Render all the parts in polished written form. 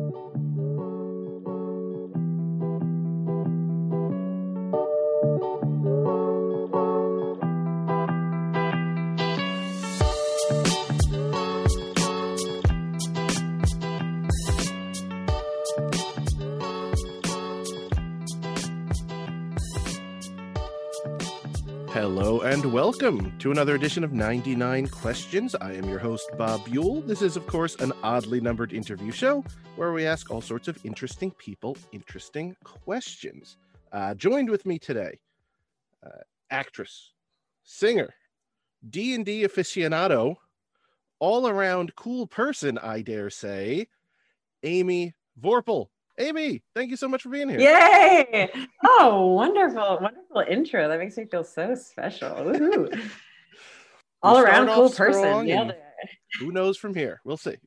Hello and welcome to another edition of 99 Questions. I am your host, Bob Buell. This is, of course, an oddly numbered interview show where we ask all sorts of interesting people interesting questions. Joined with me today, actress, singer, D&D aficionado, all-around cool person, I dare say, Amy Vorpal. Amy, thank you so much for being here. Yay! Oh, wonderful intro. That makes me feel so special. Woohoo! All around cool person. Nailed it. Who knows from here? We'll see.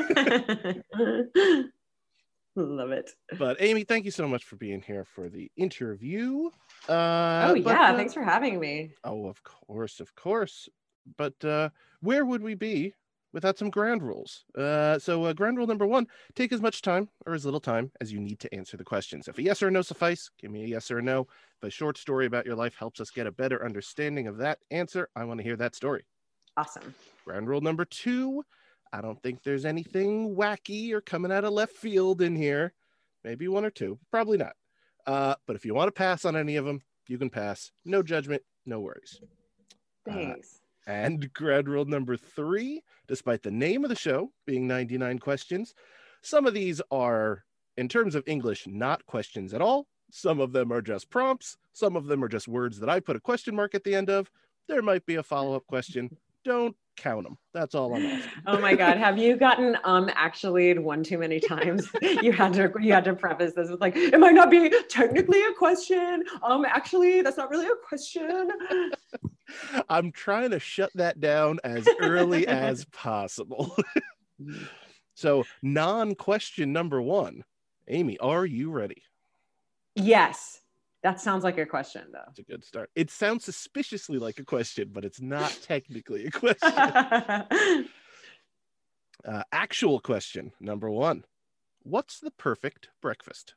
Love it. But Amy, thank you so much for being here for the interview. Thanks for having me. Oh, of course. But where would we be without some ground rules? So ground rule number 1, take as much time or as little time as you need to answer the questions. If a yes or no suffice, give me a yes or a no. If a short story about your life helps us get a better understanding of that answer, I want to hear that story. Awesome. Ground rule number 2, I don't think there's anything wacky or coming out of left field in here. Maybe 1 or 2, probably not. But if you want to pass on any of them, you can pass. No judgment, no worries. Thanks. And ground rule number 3, despite the name of the show being 99 Questions, some of these are, in terms of English, not questions at all. Some of them are just prompts. Some of them are just words that I put a question mark at the end of. There might be a follow-up question. Don't count them. That's all I'm asking. Oh my God. Have you gotten actually one too many times? You had to preface this with like, it might not be technically a question. Actually, that's not really a question. I'm trying to shut that down as early as possible. So, non-question number 1. Amy, are you ready? Yes. That sounds like a question, though. It's a good start. It sounds suspiciously like a question, but it's not technically a question. Actual question number 1. What's the perfect breakfast?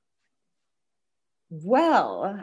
Well,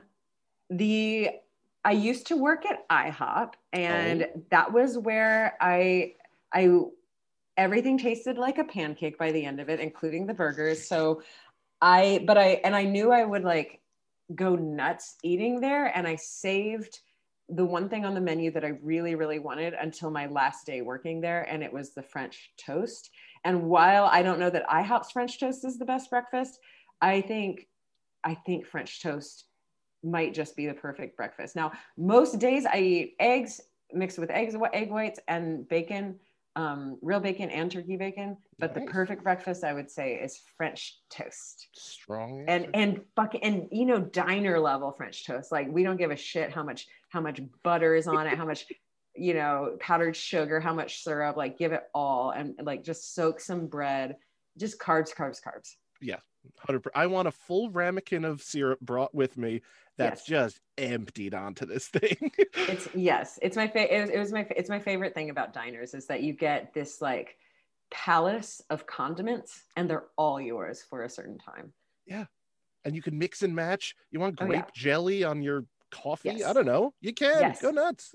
I used to work at IHOP, and that was where I everything tasted like a pancake by the end of it, including the burgers. So I knew I would like go nuts eating there, and I saved the one thing on the menu that I really, really wanted until my last day working there, and it was the French toast. And while I don't know that IHOP's French toast is the best breakfast, I think French toast might just be the perfect breakfast. Now, most days I eat eggs mixed with egg whites and bacon, real bacon and turkey bacon. But nice. The perfect breakfast, I would say, is French toast. Strong answer. And you know, diner level French toast. Like, we don't give a shit how much butter is on it, how much, you know, powdered sugar, how much syrup. Like, give it all, and like just soak some bread. Just carbs. Yeah, 100%. I want a full ramekin of syrup brought with me. That's just emptied onto this thing. It's my favorite thing about diners is that you get this like palace of condiments, and they're all yours for a certain time. Yeah, and you can mix and match. You want grape jelly on your coffee? Yes. I don't know. You can. Yes. Go nuts.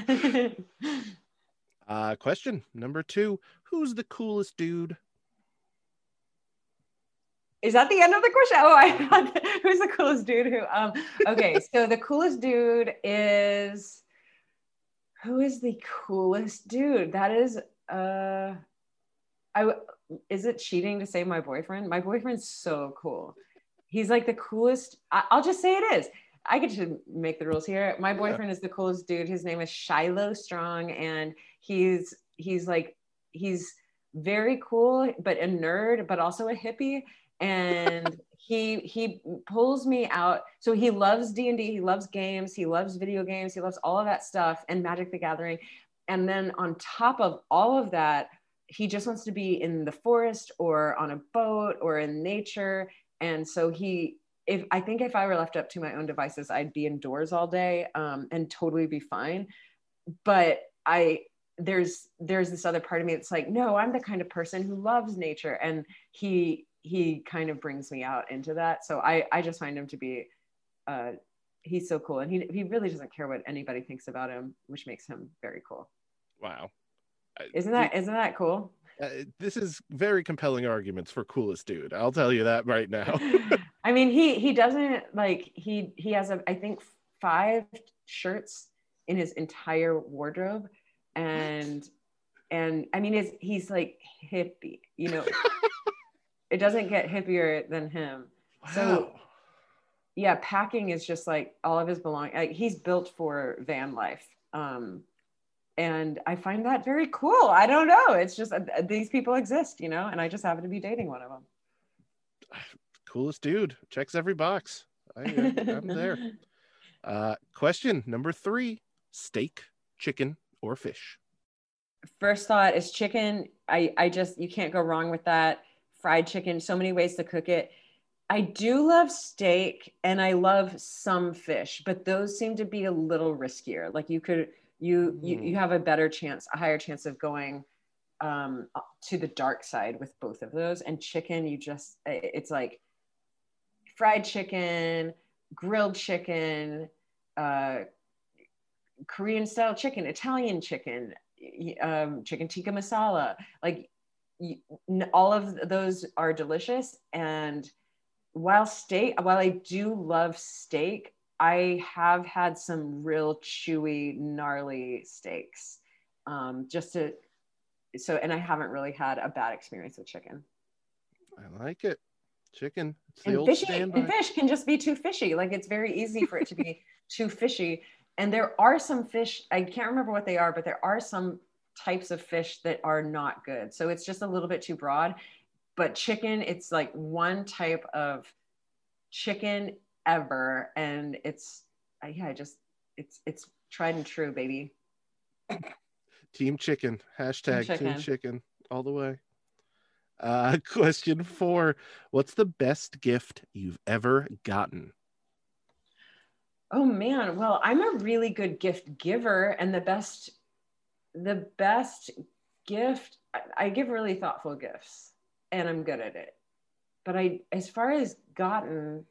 Question number 2: who's the coolest dude? Is that the end of the question? Oh, I thought, who's the coolest dude who, okay. So the coolest dude is, who is the coolest dude? That is, is it cheating to say my boyfriend? My boyfriend's so cool. He's like the coolest. I'll just say it is. I get to make the rules here. My boyfriend is the coolest dude. His name is Shiloh Strong, and he's very cool, but a nerd, but also a hippie. And he pulls me out. So he loves D&D, he loves games, he loves video games, he loves all of that stuff, and Magic the Gathering. And then on top of all of that, he just wants to be in the forest or on a boat or in nature. And so if I were left up to my own devices, I'd be indoors all day, and totally be fine. But there's this other part of me that's like, no, I'm the kind of person who loves nature. And he he kind of brings me out into that. So I just find him to be, he's so cool. And he really doesn't care what anybody thinks about him, which makes him very cool. Wow. Isn't that cool? This is very compelling arguments for coolest dude. I'll tell you that right now. I mean, he doesn't like, he has I think 5 shirts in his entire wardrobe. And I mean, he's like hippie, you know, it doesn't get hippier than him. Wow. So yeah, packing is just like all of his belongings. Like, he's built for van life. And I find that very cool. I don't know. It's just these people exist, you know, and I just happen to be dating one of them. Coolest dude. Checks every box. I'm there. Question number 3, steak, chicken, or fish? First thought is chicken. I just, you can't go wrong with that. Fried chicken, so many ways to cook it. I do love steak and I love some fish, but those seem to be a little riskier. Like you have a higher chance of going to the dark side with both of those. And chicken, it's like fried chicken, grilled chicken, Korean style chicken, Italian chicken, chicken tikka masala. Like all of those are delicious. And while I do love steak, I have had some real chewy, gnarly steaks. And I haven't really had a bad experience with chicken. I like it. Chicken. It's the And old fishy, standby. and fish can just be too fishy. Like, it's very easy for it to be too fishy. And there are some fish, I can't remember what they are, but there are some types of fish that are not good. So it's just a little bit too broad. But chicken, it's like one type of chicken ever, and it's tried and true, baby. Team chicken. Hashtag team chicken all the way. Question 4, what's the best gift you've ever gotten? Oh man, well, I'm a really good gift giver, and the best gift, I give really thoughtful gifts, and I'm good at it. But as far as gotten,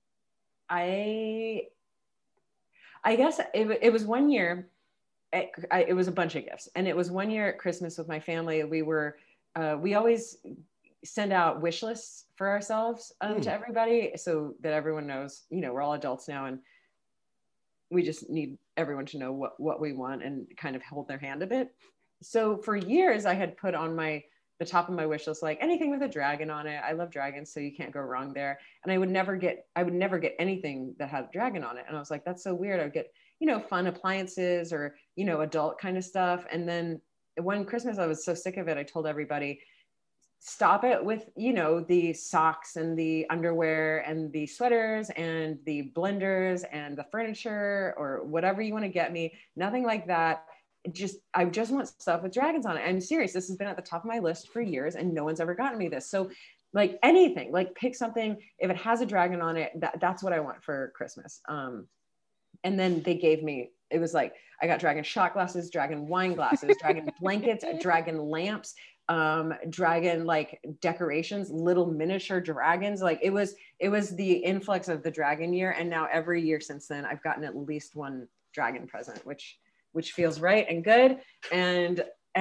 I guess it was one year, it was a bunch of gifts. And it was one year at Christmas with my family. We always send out wish lists for ourselves to everybody, so that everyone knows, you know, we're all adults now, and we just need everyone to know what we want and kind of hold their hand a bit. So for years I had put on the top of my wish list, like anything with a dragon on it. I love dragons, so you can't go wrong there. And I would never get anything that had a dragon on it. And I was like, that's so weird. I would get, you know, fun appliances or, you know, adult kind of stuff. And then one Christmas, I was so sick of it, I told everybody, stop it with, you know, the socks and the underwear and the sweaters and the blenders and the furniture or whatever you want to get me. Nothing like that. I just want stuff with dragons on it. I'm serious. This has been at the top of my list for years and no one's ever gotten me this. So like anything, like pick something, if it has a dragon on it, that's what I want for Christmas. And then they gave me, it was like, I got dragon shot glasses, dragon wine glasses, dragon blankets, dragon lamps, dragon like decorations, little miniature dragons. Like it was the influx of the dragon year. And now every year since then, I've gotten at least one dragon present, which feels right and good. So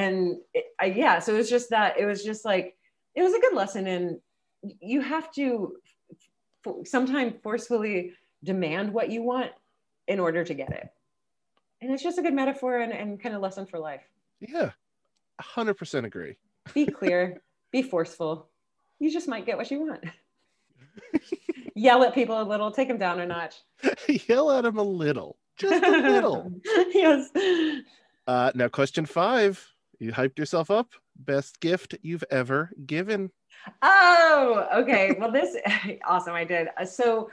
it was just that, it was just like, it was a good lesson. And you have to sometimes forcefully demand what you want in order to get it. And it's just a good metaphor and kind of lesson for life. Yeah, 100% agree. Be clear, be forceful. You just might get what you want. Yell at people a little, take them down a notch. Yell at them a little. Just a little. Yes. Now, question 5. You hyped yourself up. Best gift you've ever given. Oh, okay. Well, awesome. I did. So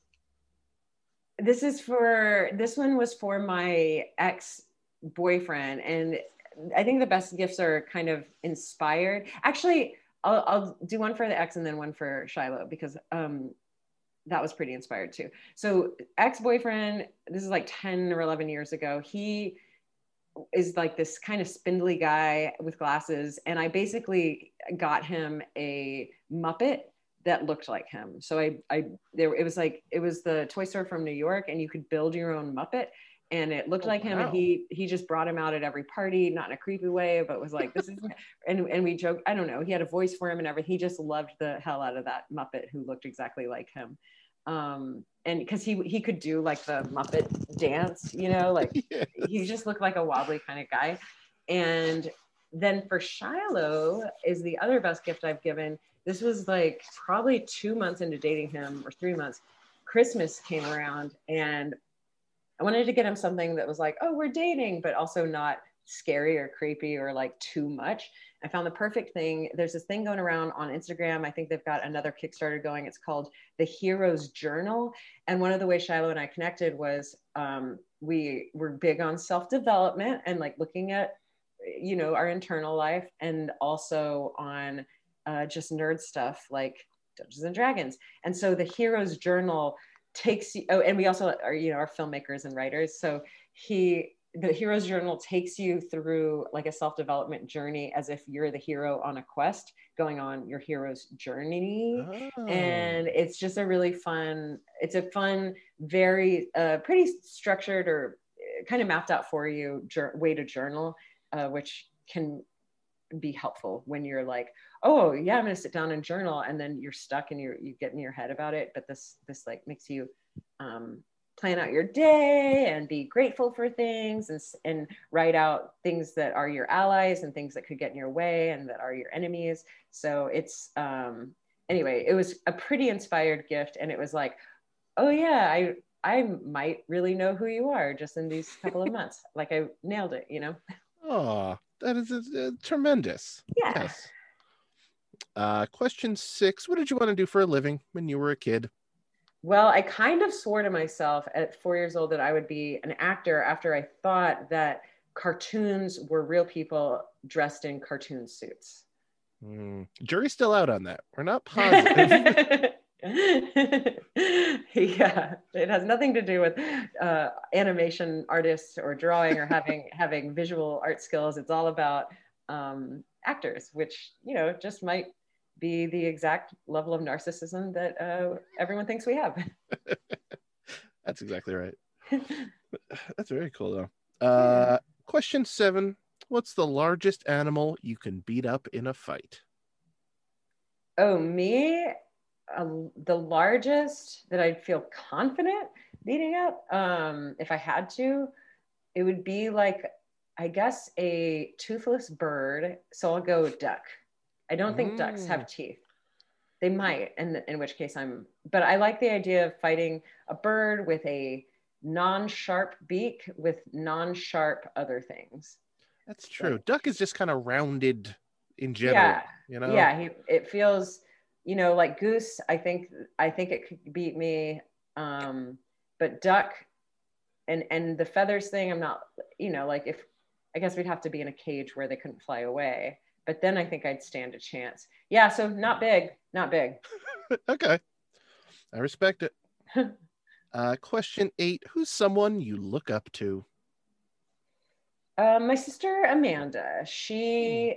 this one was for my ex-boyfriend. And I think the best gifts are kind of inspired. Actually, I'll do one for the ex and then one for Shiloh, because that was pretty inspired too. So ex-boyfriend, this is like 10 or 11 years ago. He is like this kind of spindly guy with glasses. And I basically got him a Muppet that looked like him. So it was the toy store from New York, and you could build your own Muppet, and it looked like him. And he just brought him out at every party, not in a creepy way, but was like, this is, and we joked, I don't know, he had a voice for him and everything. He just loved the hell out of that Muppet who looked exactly like him. And because he could do like the Muppet dance, like Yes. he just looked like a wobbly kind of guy. And then for Shiloh is the other best gift I've given. This was like probably 2 months into dating him, or 3 months. Christmas came around, and I wanted to get him something that was like, oh, we're dating, but also not scary or creepy or like too much. I found the perfect thing. There's this thing going around on Instagram. I think they've got another Kickstarter going. It's called The Hero's Journal. And one of the ways Shiloh and I connected was we were big on self-development and like looking at, our internal life, and also on just nerd stuff like Dungeons and Dragons. And so the Hero's Journal takes you, and we also are filmmakers and writers. So the Hero's Journal takes you through like a self-development journey as if you're the hero on a quest going on your hero's journey. Oh. And it's just it's a fun, very pretty structured or kind of mapped out for you way to journal, which can be helpful when you're like, oh yeah, I'm going to sit down and journal, and then you're stuck and you get in your head about it. But this like makes you plan out your day and be grateful for things, and write out things that are your allies and things that could get in your way and that are your enemies. So it's anyway, it was a pretty inspired gift, and it was like, oh yeah, I might really know who you are just in these couple of months. Like I nailed it, Oh, that is tremendous. Yeah. Yes. Question 6. What did you want to do for a living when you were a kid? Well, I kind of swore to myself at 4 years old that I would be an actor after I thought that cartoons were real people dressed in cartoon suits. Jury's still out on that. We're not positive. Yeah, it has nothing to do with animation artists or drawing or having visual art skills. It's all about actors, which just might be the exact level of narcissism that everyone thinks we have. That's exactly right. That's very cool though. Question 7. What's the largest animal you can beat up in a fight? Oh, me? The largest that I'd feel confident beating up, if I had to, it would be like, I guess, a toothless bird. So I'll go duck. I don't think ducks have teeth. They might, in which case but I like the idea of fighting a bird with a non-sharp beak with non-sharp other things. That's true. Duck is just kind of rounded in general. Yeah, it feels, like goose. I think it could beat me. But duck and the feathers thing, I'm not, like if, I guess we'd have to be in a cage where they couldn't fly away. But then I think I'd stand a chance. Yeah, so not big. Okay. I respect it. Question 8. Who's someone you look up to? My sister Amanda. She's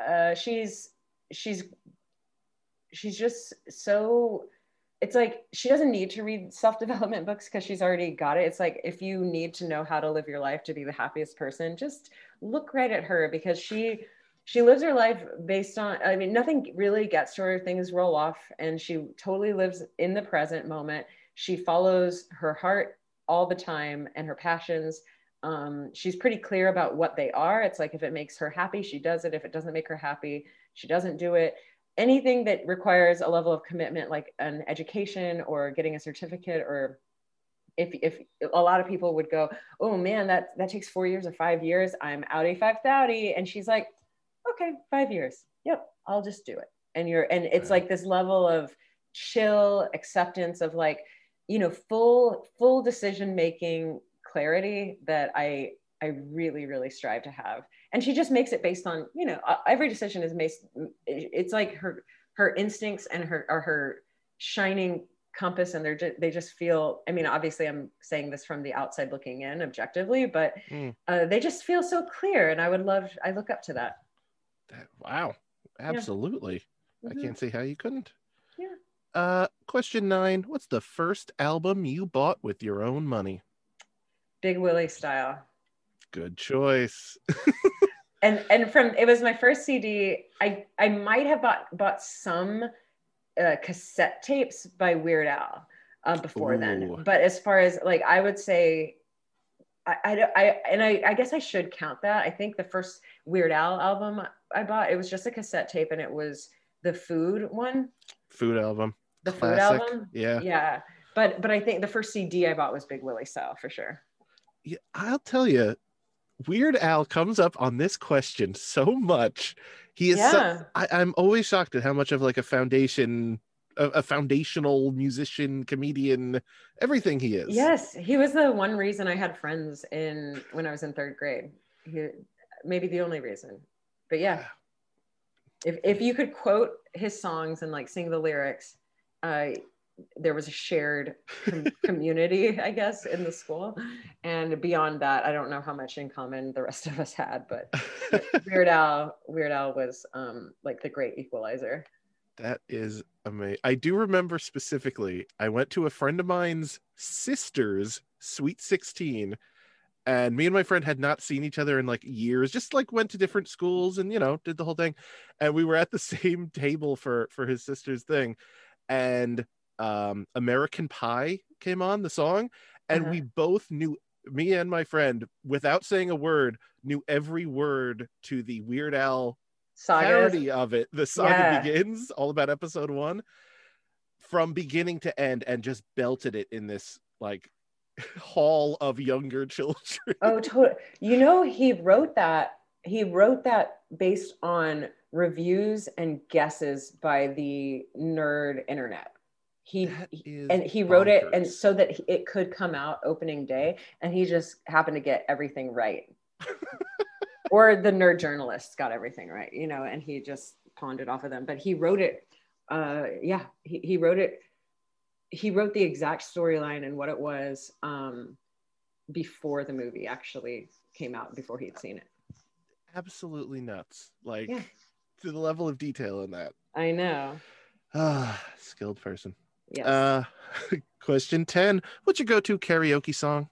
just so, it's like she doesn't need to read self-development books because she's already got it. It's like, if you need to know how to live your life to be the happiest person, just look right at her, because she lives her life based on, nothing really gets to her, things roll off, and she totally lives in the present moment. She follows her heart all the time and her passions. She's pretty clear about what they are. It's like, if it makes her happy, she does it. If it doesn't make her happy, she doesn't do it. Anything that requires a level of commitment, like an education or getting a certificate, or if a lot of people would go, oh man, that takes 4 years or 5 years, I'm outie 5,000. And she's like, okay, 5 years. Yep, I'll just do it. And it's like this level of chill acceptance of like, full decision-making clarity that I really, really strive to have. And she just makes it based on, every decision is based, it's like her instincts and her shining compass, and they just feel, obviously I'm saying this from the outside looking in objectively, but they just feel so clear. And I look up to that. Wow. Absolutely. Yeah. I can't see how you couldn't. Yeah. Question 9. What's the first album you bought with your own money? Big Willie Style. Good choice. And from it was my first CD. I might have bought some cassette tapes by Weird Al before then. Ooh. But as far as like, I would say, I guess I should count that. I think the first Weird Al album I bought, it was just a cassette tape, and it was the Food one. Food album. The Classic. Food album. Yeah. Yeah. But I think the first CD I bought was Big Willie Style for sure. Yeah, I'll tell you, Weird Al comes up on this question so much. He is I'm always shocked at how much of like a foundational musician, comedian, everything he is. Yes, he was the one reason I had friends when I was in third grade. Maybe the only reason. But yeah, if you could quote his songs and like sing the lyrics, there was a shared community, I guess, in the school. And beyond that, I don't know how much in common the rest of us had, but Weird Al was like the great equalizer. That is amazing. I do remember specifically, I went to a friend of mine's sister's Sweet 16, and me and my friend had not seen each other in like years, just like went to different schools and, did the whole thing. And we were at the same table for his sister's thing. And American Pie came on, the song, and we both knew, me and my friend, without saying a word, knew every word to the Weird Al parody of it. The Saga Begins, all about episode 1, from beginning to end, and just belted it in this like hall of younger children. Oh, totally. He wrote that based on reviews and guesses by the nerd internet. He wrote it and so that it could come out opening day, and he just happened to get everything right. Or the nerd journalists got everything right, and he just pawned it off of them. But he wrote it. He wrote it. He wrote the exact storyline and what it was before the movie actually came out, before he'd seen it. Absolutely nuts. Like, to the level of detail in that. I know. Skilled person. Yes. Question 10. What's your go-to karaoke song?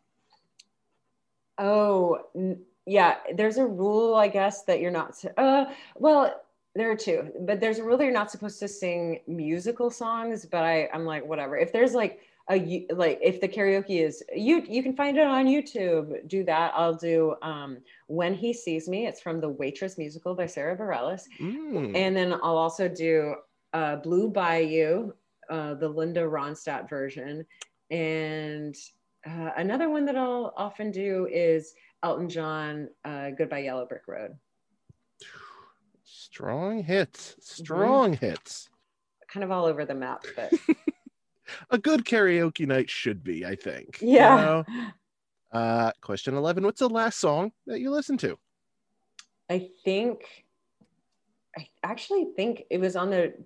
Oh, yeah. There's a rule, I guess, that you're not. Well, there are two, but there's a rule that you're not supposed to sing musical songs. But I'm like, whatever. If there's like if the karaoke is you can find it on YouTube. Do that. I'll do When He Sees Me. It's from the Waitress musical by Sarah Bareilles. And then I'll also do Blue Bayou, the Linda Ronstadt version. And another one that I'll often do is Elton John, Goodbye Yellow Brick Road. Strong hits. Hits. Kind of all over the map, but a good karaoke night should be, I think. Yeah. Question 11. What's the last song that you listened to? I actually think it was on the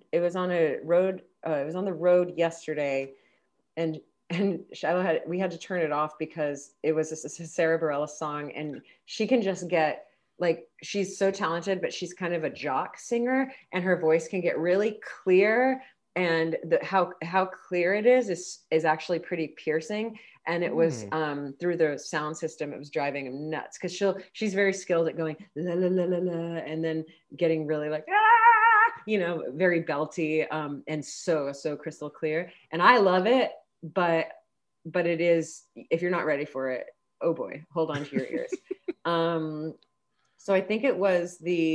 road yesterday, and Shiloh we had to turn it off because it was a Sarah Bareilles song, and she can just get like, she's so talented, but she's kind of a jock singer, and her voice can get really clear, and how clear it is actually pretty piercing. And it was through the sound system, it was driving him nuts, because she's very skilled at going la la la la la, and then getting really like very belty, and so crystal clear. And I love it, but it is, if you're not ready for it, oh boy, hold on to your ears. So I think it was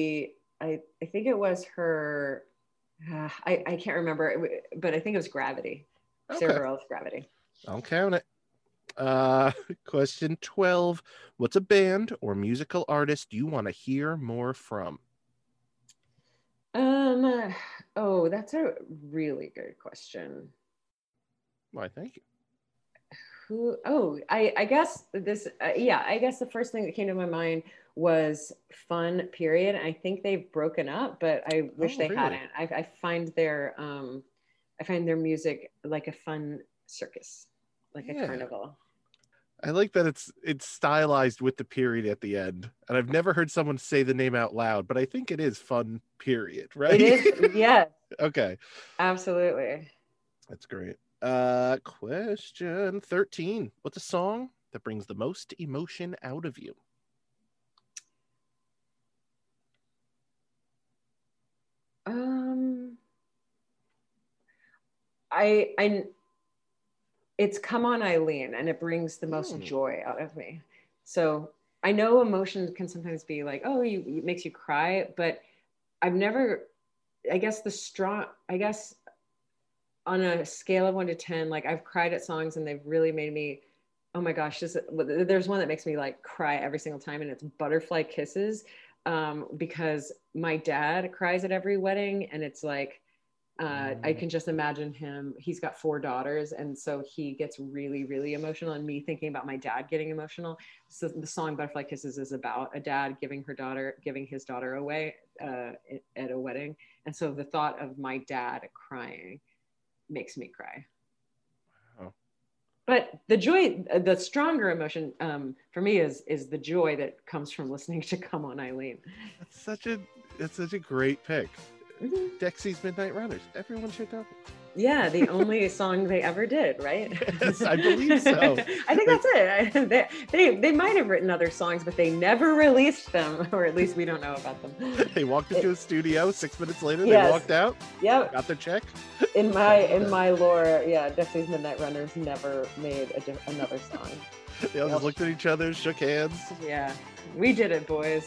her. I can't remember, but I think it was Gravity. Okay. Sarah Bareilles' Gravity. I'll count it. Question 12. What's a band or musical artist you want to hear more from? Oh, that's a really good question. Why, thank you. I guess this, I guess the first thing that came to my mind was Fun Period. I think they've broken up, but I wish they hadn't. I find their music like a fun circus, like a carnival. I like that it's stylized with the period at the end. And I've never heard someone say the name out loud, but I think it is Fun Period, right? It is, yes. Okay. Absolutely. That's great. Question 13. What's a song that brings the most emotion out of you? Um, I it's Come On Eileen, and it brings the most joy out of me. So I know emotion can sometimes be like, oh, it makes you cry, but I've never, I guess I guess on a scale of 1 to 10, like I've cried at songs and they've really made me, oh my gosh, there's one that makes me like cry every single time, and it's Butterfly Kisses, because my dad cries at every wedding, and it's like, I can just imagine him. He's got 4 daughters, and so he gets really, really emotional. And me thinking about my dad getting emotional. So the song "Butterfly Kisses" is about a dad giving his daughter away at a wedding, and so the thought of my dad crying makes me cry. Wow. But the joy, the stronger emotion for me is the joy that comes from listening to "Come On, Eileen." That's such a great pick. Mm-hmm. Dexy's Midnight Runners. Everyone should know. Yeah, the only song they ever did, right? Yes, I believe so. I think that's it. They might have written other songs, but they never released them, or at least we don't know about them. They walked into a studio. 6 minutes later, they walked out. Yep. Got their check. In my lore, yeah, Dexy's Midnight Runners never made another song. They all just looked at each other, shook hands. Yeah, we did it, boys.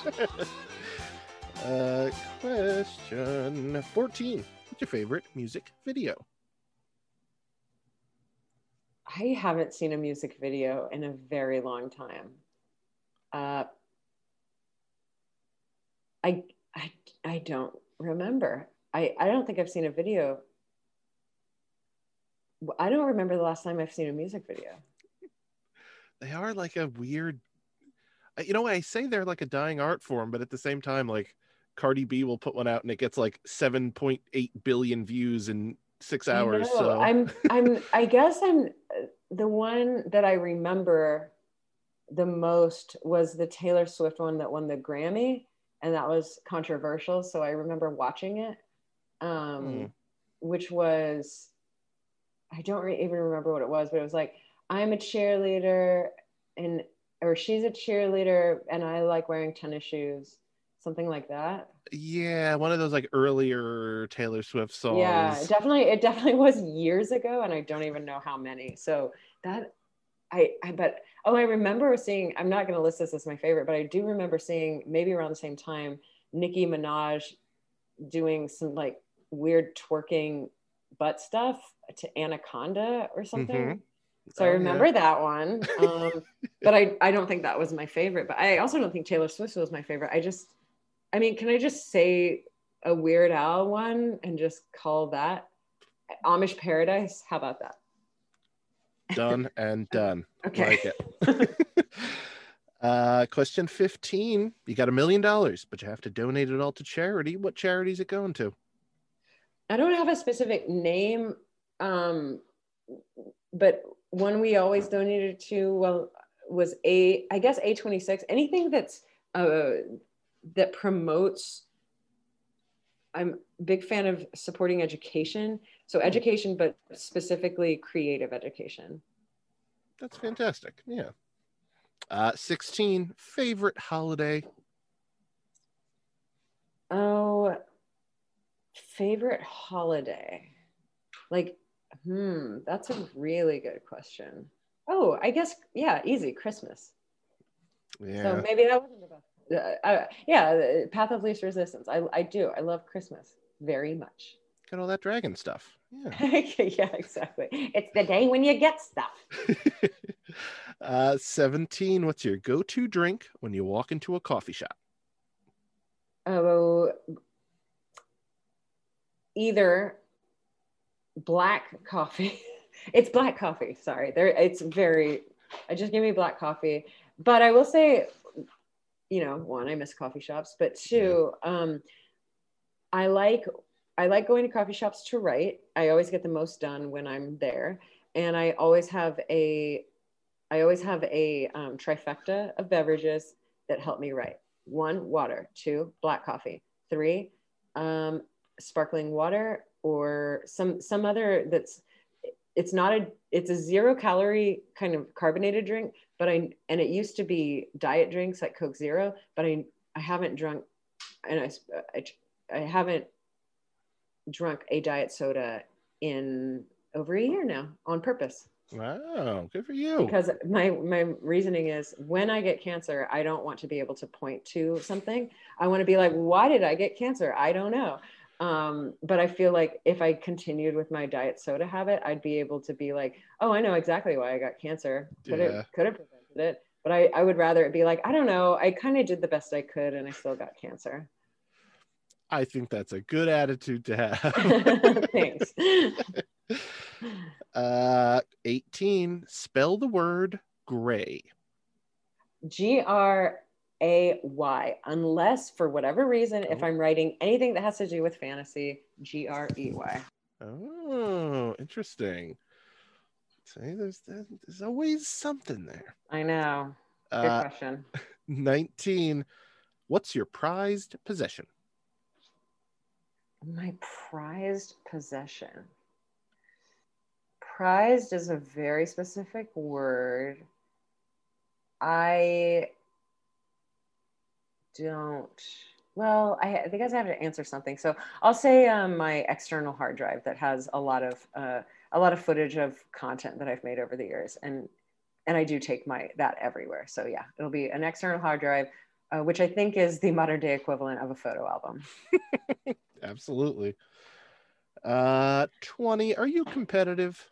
Question 14. What's your favorite music video? I haven't seen a music video in a very long time. I don't remember. I don't think I've seen a video. I don't remember the last time I've seen a music video. They are like a weird, I say they're like a dying art form, but at the same time, like Cardi B will put one out and it gets like 7.8 billion views in 6 hours. So I guess I'm the one that I remember the most was the Taylor Swift one that won the Grammy, and that was controversial. So I remember watching it, which was, I don't even remember what it was, but it was like, I'm a cheerleader or she's a cheerleader and I like wearing tennis shoes. Something like that. Yeah, one of those like earlier Taylor Swift songs. Yeah, it definitely was years ago, and I don't even know how many. So that I remember seeing, I'm not going to list this as my favorite, but I do remember seeing maybe around the same time Nicki Minaj doing some like weird twerking butt stuff to Anaconda or something. Mm-hmm. So I remember that one. But I don't think that was my favorite, but I also don't think Taylor Swift was my favorite. Can I just say a Weird Al one and just call that Amish Paradise? How about that? Done and done. Okay. Like it. Question 15. You got $1 million, but you have to donate it all to charity. What charity is it going to? I don't have a specific name, but one we always donated to was A26. Anything that's that promotes, I'm a big fan of supporting education. So education, but specifically creative education. That's fantastic. Yeah. 16, favorite holiday? Oh, favorite holiday. Like, that's a really good question. Oh, I guess, yeah, easy, Christmas. Yeah. So maybe that wasn't the best. Path of Least Resistance. I do. I love Christmas very much. Got all that dragon stuff. Yeah. Yeah, exactly. It's the day when you get stuff. 17. What's your go-to drink when you walk into a coffee shop? Oh, either black coffee. It's black coffee. Sorry, just give me black coffee. But I will say, one, I miss coffee shops, but two, I like going to coffee shops to write. I always get the most done when I'm there, and I always have a trifecta of beverages that help me write. 1, water. 2, black coffee. 3, sparkling water. or some other it's not it's a 0-calorie kind of carbonated drink, but and it used to be diet drinks like Coke Zero, but I haven't drunk, and I haven't drunk a diet soda in over a year now on purpose. Wow, good for you. Because my reasoning is, when I get cancer, I don't want to be able to point to something. I want to be like, why did I get cancer? I don't know. But I feel like if I continued with my diet soda habit, I'd be able to be like, oh, I know exactly why I got cancer. Could have prevented it. But I would rather it be like, I don't know, I kind of did the best I could and I still got cancer. I think that's a good attitude to have. Thanks. 18, spell the word gray. Gray, unless for whatever reason, if I'm writing anything that has to do with fantasy, Grey. Oh, interesting. See, there's always something there. I know. Good question. 19, what's your prized possession? My prized possession. Prized is a very specific word. I think I have to answer something. So I'll say my external hard drive that has a lot of footage of content that I've made over the years, and I do take that everywhere. So yeah, it'll be an external hard drive, which I think is the modern day equivalent of a photo album. Absolutely. 20, are you competitive?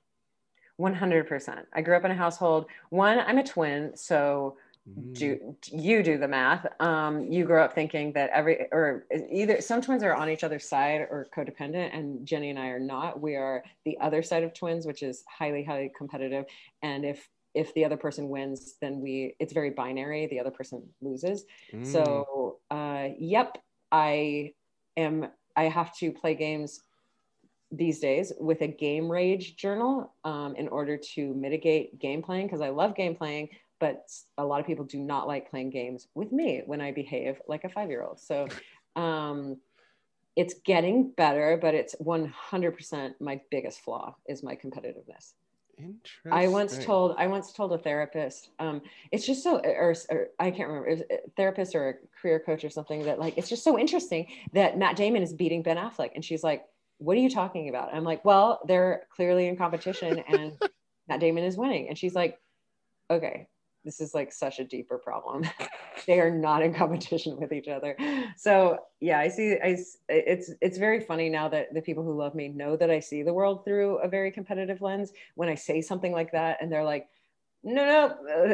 100%. I grew up in a household. I'm a twin, so you do the math. You grow up thinking that either some twins are on each other's side or codependent, and Jenny and I are not. We are the other side of twins, which is highly, highly competitive. And if the other person wins, then it's very binary. The other person loses. So, yep, I have to play games these days with a game rage journal in order to mitigate game playing, because I love game playing, but a lot of people do not like playing games with me when I behave like a 5-year-old. So it's getting better, but it's 100% my biggest flaw is my competitiveness. Interesting. I once told a therapist, it's just so, or I can't remember, it was a therapist or a career coach or something, that like, it's just so interesting that Matt Damon is beating Ben Affleck. And she's like, what are you talking about? I'm like, well, they're clearly in competition and Matt Damon is winning. And she's like, okay, this is like such a deeper problem. They are not in competition with each other. So yeah, it's very funny now that the people who love me know that I see the world through a very competitive lens. When I say something like that and they're like, no,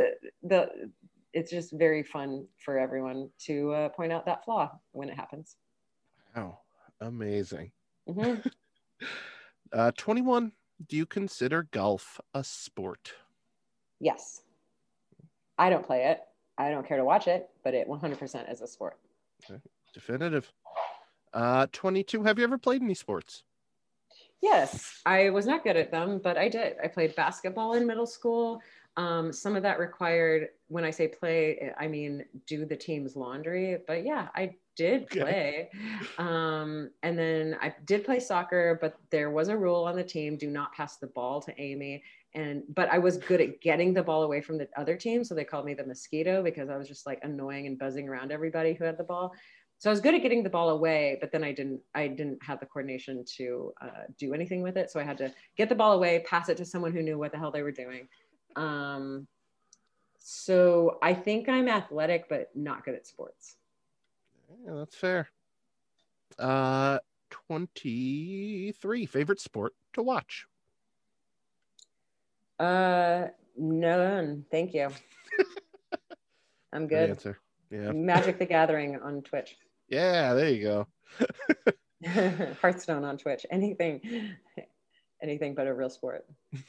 it's just very fun for everyone to point out that flaw when it happens. Wow, amazing. Mm-hmm. 21, do you consider golf a sport? Yes. I don't play it. I don't care to watch it, but it 100% is a sport. Okay. Definitive. 22, have you ever played any sports? Yes, I was not good at them, but I did. I played basketball in middle school. Some of that required, when I say play, I mean do the team's laundry. But yeah, I did play. And then I did play soccer, but there was a rule on the team: do not pass the ball to Amy. But I was good at getting the ball away from the other team, so they called me the mosquito, because I was just like annoying and buzzing around everybody who had the ball. So I was good at getting the ball away, but then I didn't have the coordination to do anything with it. So I had to get the ball away, pass it to someone who knew what the hell they were doing. So I think I'm athletic, but not good at sports. Yeah, that's fair. 23, favorite sport to watch? None. Thank you. I'm good. Good answer. Yeah. Magic the Gathering on Twitch. Yeah, there you go. Hearthstone on Twitch. Anything but a real sport.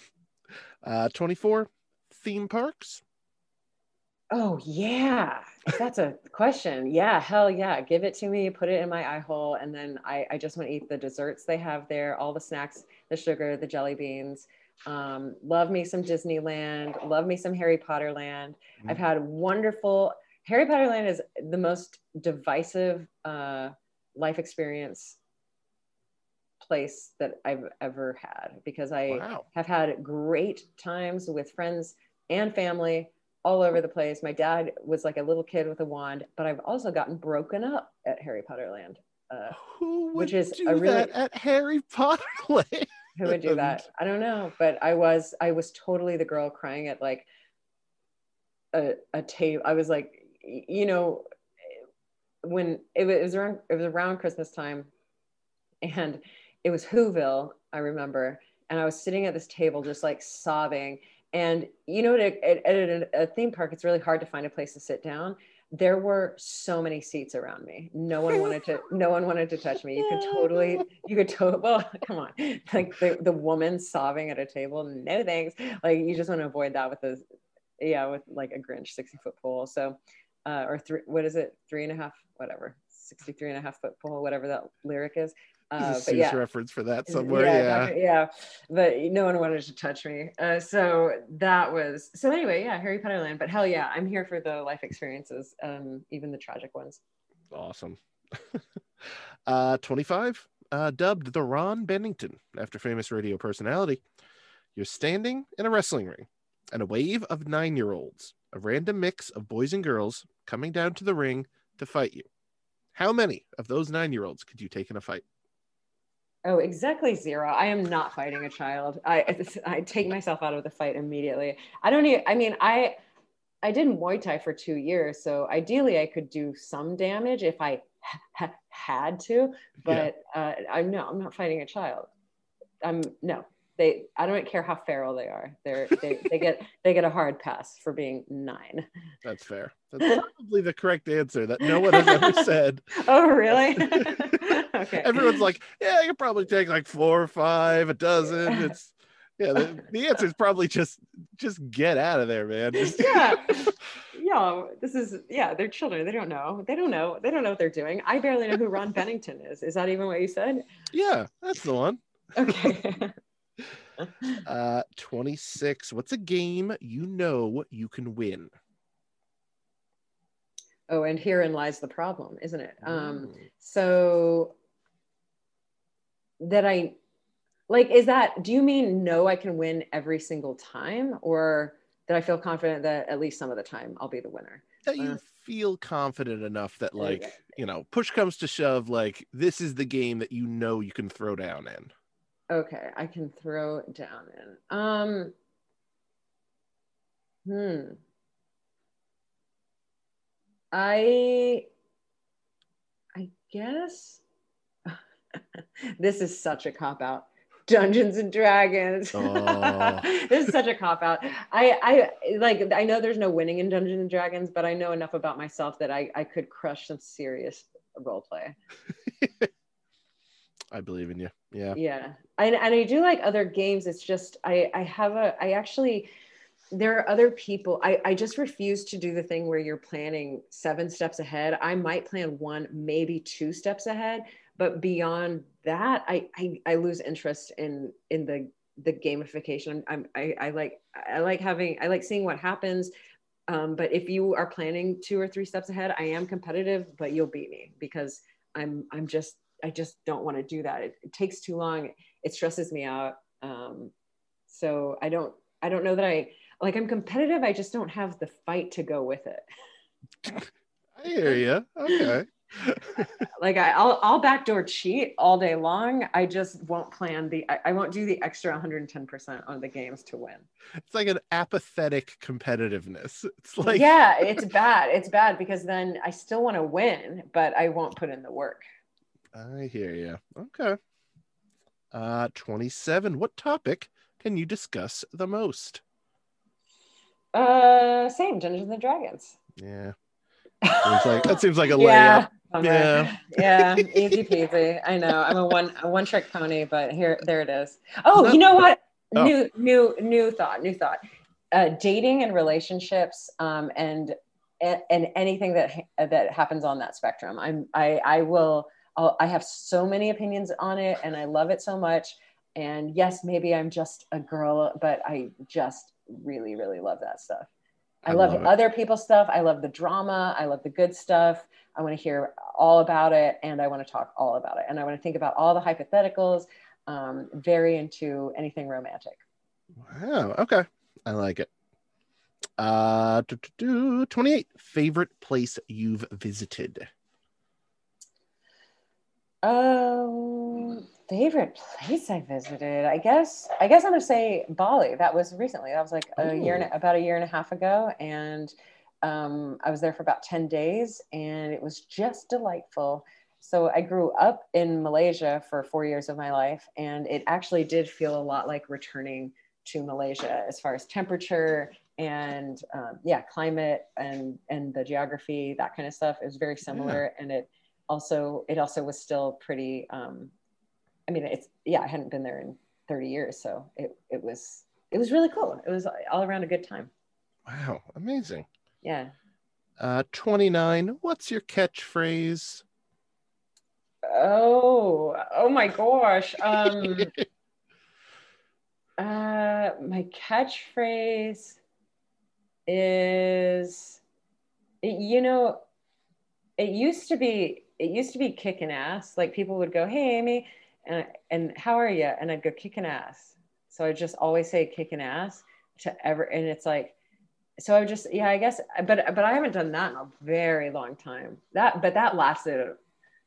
24, theme parks? Oh yeah, if that's a question. Yeah, hell yeah. Give it to me, put it in my eye hole, and then I just want to eat the desserts they have there, all the snacks, the sugar, the jelly beans. Love me some Disneyland, love me some Harry Potter Land. I've had Harry Potter Land is the most divisive life experience place that I've ever had, because I Wow. have had great times with friends and family all over the place. My dad was like a little kid with a wand, but I've also gotten broken up at Harry Potter Land, Who which would is a do really, that at Harry Potter Land? who would do that? I don't know, but I was totally the girl crying at like a table. I was like, when it was around Christmas time, and it was Whoville, I remember, and I was sitting at this table just like sobbing. And at a theme park, it's really hard to find a place to sit down. There were so many seats around me. No one wanted to touch me. Well, come on. Like the woman sobbing at a table, no thanks. Like you just want to avoid that with like a Grinch 60-foot pole. So, or three, what is it? 3.5, whatever, 63.5-foot pole, whatever that lyric is. There's a But Seuss yeah, reference for that somewhere. yeah, Yeah. yeah, but no one wanted to touch me. So anyway, yeah, Harry Potter Land. But hell yeah, I'm here for the life experiences, even the tragic ones. Awesome. 25. Dubbed the Ron Bennington after famous radio personality. You're standing in a wrestling ring, and a wave of 9-year-olds, a random mix of boys and girls, coming down to the ring to fight you. How many of those 9-year-olds could you take in a fight? Oh, exactly 0. I am not fighting a child. I take myself out of the fight immediately. I don't even. I mean, I did Muay Thai for 2 years, so ideally I could do some damage if I had to. Yeah. But I'm not fighting a child. No. I don't care how feral they are. They get a hard pass for being 9. That's fair. That's probably the correct answer that no one has ever said. Oh, really? Okay. Everyone's like, yeah, I could probably take like 4 or 5, a dozen. It's the answer is probably just get out of there, man. Yeah. They're children. They don't know what they're doing. I barely know who Ron Bennington is. Is that even what you said? Yeah, that's the one. Okay. 26. What's a game you can win? Oh, and herein lies the problem, isn't it? So that I like, do you mean no, I can win every single time, or that I feel confident that at least some of the time I'll be the winner? That you feel confident enough that, like, Okay. Push comes to shove, like, this is the game that you can throw down in. Okay, I can throw down in. I guess this is such a cop out. Dungeons and Dragons. Oh. This is such a cop out. I know there's no winning in Dungeons and Dragons, but I know enough about myself that I could crush some serious role play. I believe in you. Yeah. Yeah. And I do like other games. It's just there are other people. I just refuse to do the thing where you're planning 7 steps ahead. I might plan 1, maybe 2 steps ahead, but beyond that, I lose interest in the gamification. I like seeing what happens. But if you are planning 2 or 3 steps ahead, I am competitive, but you'll beat me because I just don't want to do that. It takes too long. It stresses me out. So I don't know that I'm competitive. I just don't have the fight to go with it. I hear you. Okay. Like I'll backdoor cheat all day long. I just won't I won't do the extra 110% on the games to win. It's like an apathetic competitiveness. It's like, yeah, it's bad. It's bad because then I still want to win, but I won't put in the work. I hear you. Okay. 27. What topic can you discuss the most? Same, Dungeons and Dragons. Yeah. That seems like a layup. Yeah, easy peasy. I know. I'm a one trick pony, but there it is. Oh, you know what? New thought. Dating and relationships, and anything that happens on that spectrum. I have so many opinions on it, and I love it so much. And yes, maybe I'm just a girl, but I just really, really love that stuff. I love other people's stuff. I love the drama. I love the good stuff. I want to hear all about it, and I want to talk all about it. And I want to think about all the hypotheticals, very into anything romantic. Wow. Okay. I like it. 28. Favorite place you've visited? Favorite place I visited. I guess I'm gonna say Bali. That was recently. That was like about a year and a half ago, and I was there for about 10 days, and it was just delightful. So I grew up in Malaysia for 4 years of my life, and it actually did feel a lot like returning to Malaysia as far as temperature and climate and the geography, that kind of stuff. It was very similar, and it also was still pretty. I mean, I hadn't been there in 30 years, so it was really cool. It was all around a good time. Wow, amazing. Yeah. 29. What's your catchphrase? Oh my gosh. My catchphrase is, it used to be kicking ass. Like people would go, "Hey, Amy," and how are you? And I'd go kicking ass. So I just always say kicking ass and it's like, so I just, I guess, but I haven't done that in a very long time. That lasted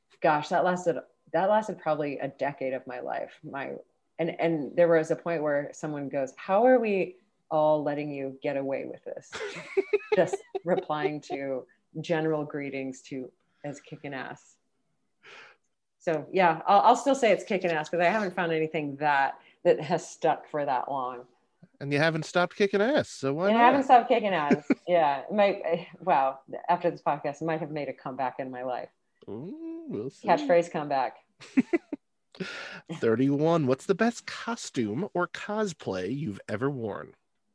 probably a decade of my life. And there was a point where someone goes, "How are we all letting you get away with this?" Just replying to general greetings as kicking ass. So yeah, I'll still say it's kicking ass because I haven't found anything that has stuck for that long. And you haven't stopped kicking ass, so why not? I haven't stopped kicking ass. Yeah, after this podcast, it might have made a comeback in my life. We'll see. Catchphrase comeback. 31. What's the best costume or cosplay you've ever worn?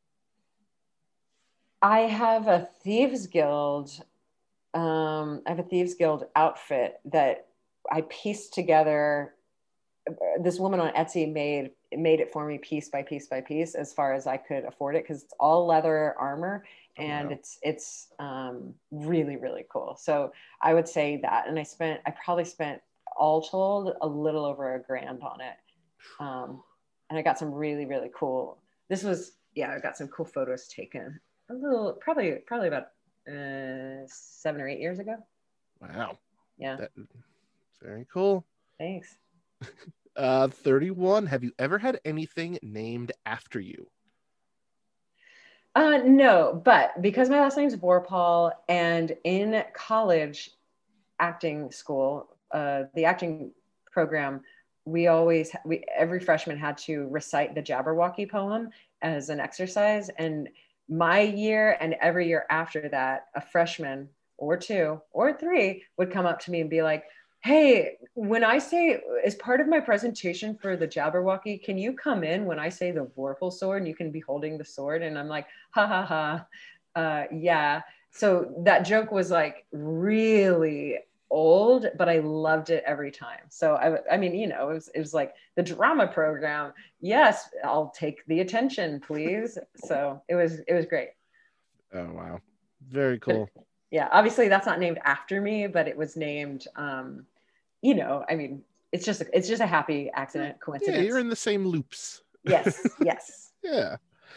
I have a Thieves Guild. I have a Thieves Guild outfit that I pieced together. This woman on Etsy made it for me piece by piece by piece as far as I could afford it, because it's all leather armor, and it's really, really cool. So I would say that, and I probably spent all told a little over $1,000 on it, and I got some really, really cool. I got some cool photos taken probably about 7 or 8 years ago. Wow. Yeah. Very cool. Thanks. 31. Have you ever had anything named after you? No, but because my last name is Vorpal, and in college acting school, the acting program, every freshman had to recite the Jabberwocky poem as an exercise. And my year and every year after that, a freshman or 2 or 3 would come up to me and be like, "Hey, when I say, as part of my presentation for the Jabberwocky, can you come in when I say the Vorpal sword and you can be holding the sword?" And I'm like, ha ha ha. Yeah. So that joke was like really old, but I loved it every time. So I mean, it was like the drama program. Yes, I'll take the attention, please. So it was great. Oh, wow. Very cool. But, yeah, obviously that's not named after me, but it was named, I mean, it's just a happy accident, coincidence. Yeah, you're in the same loops. Yes. Yeah.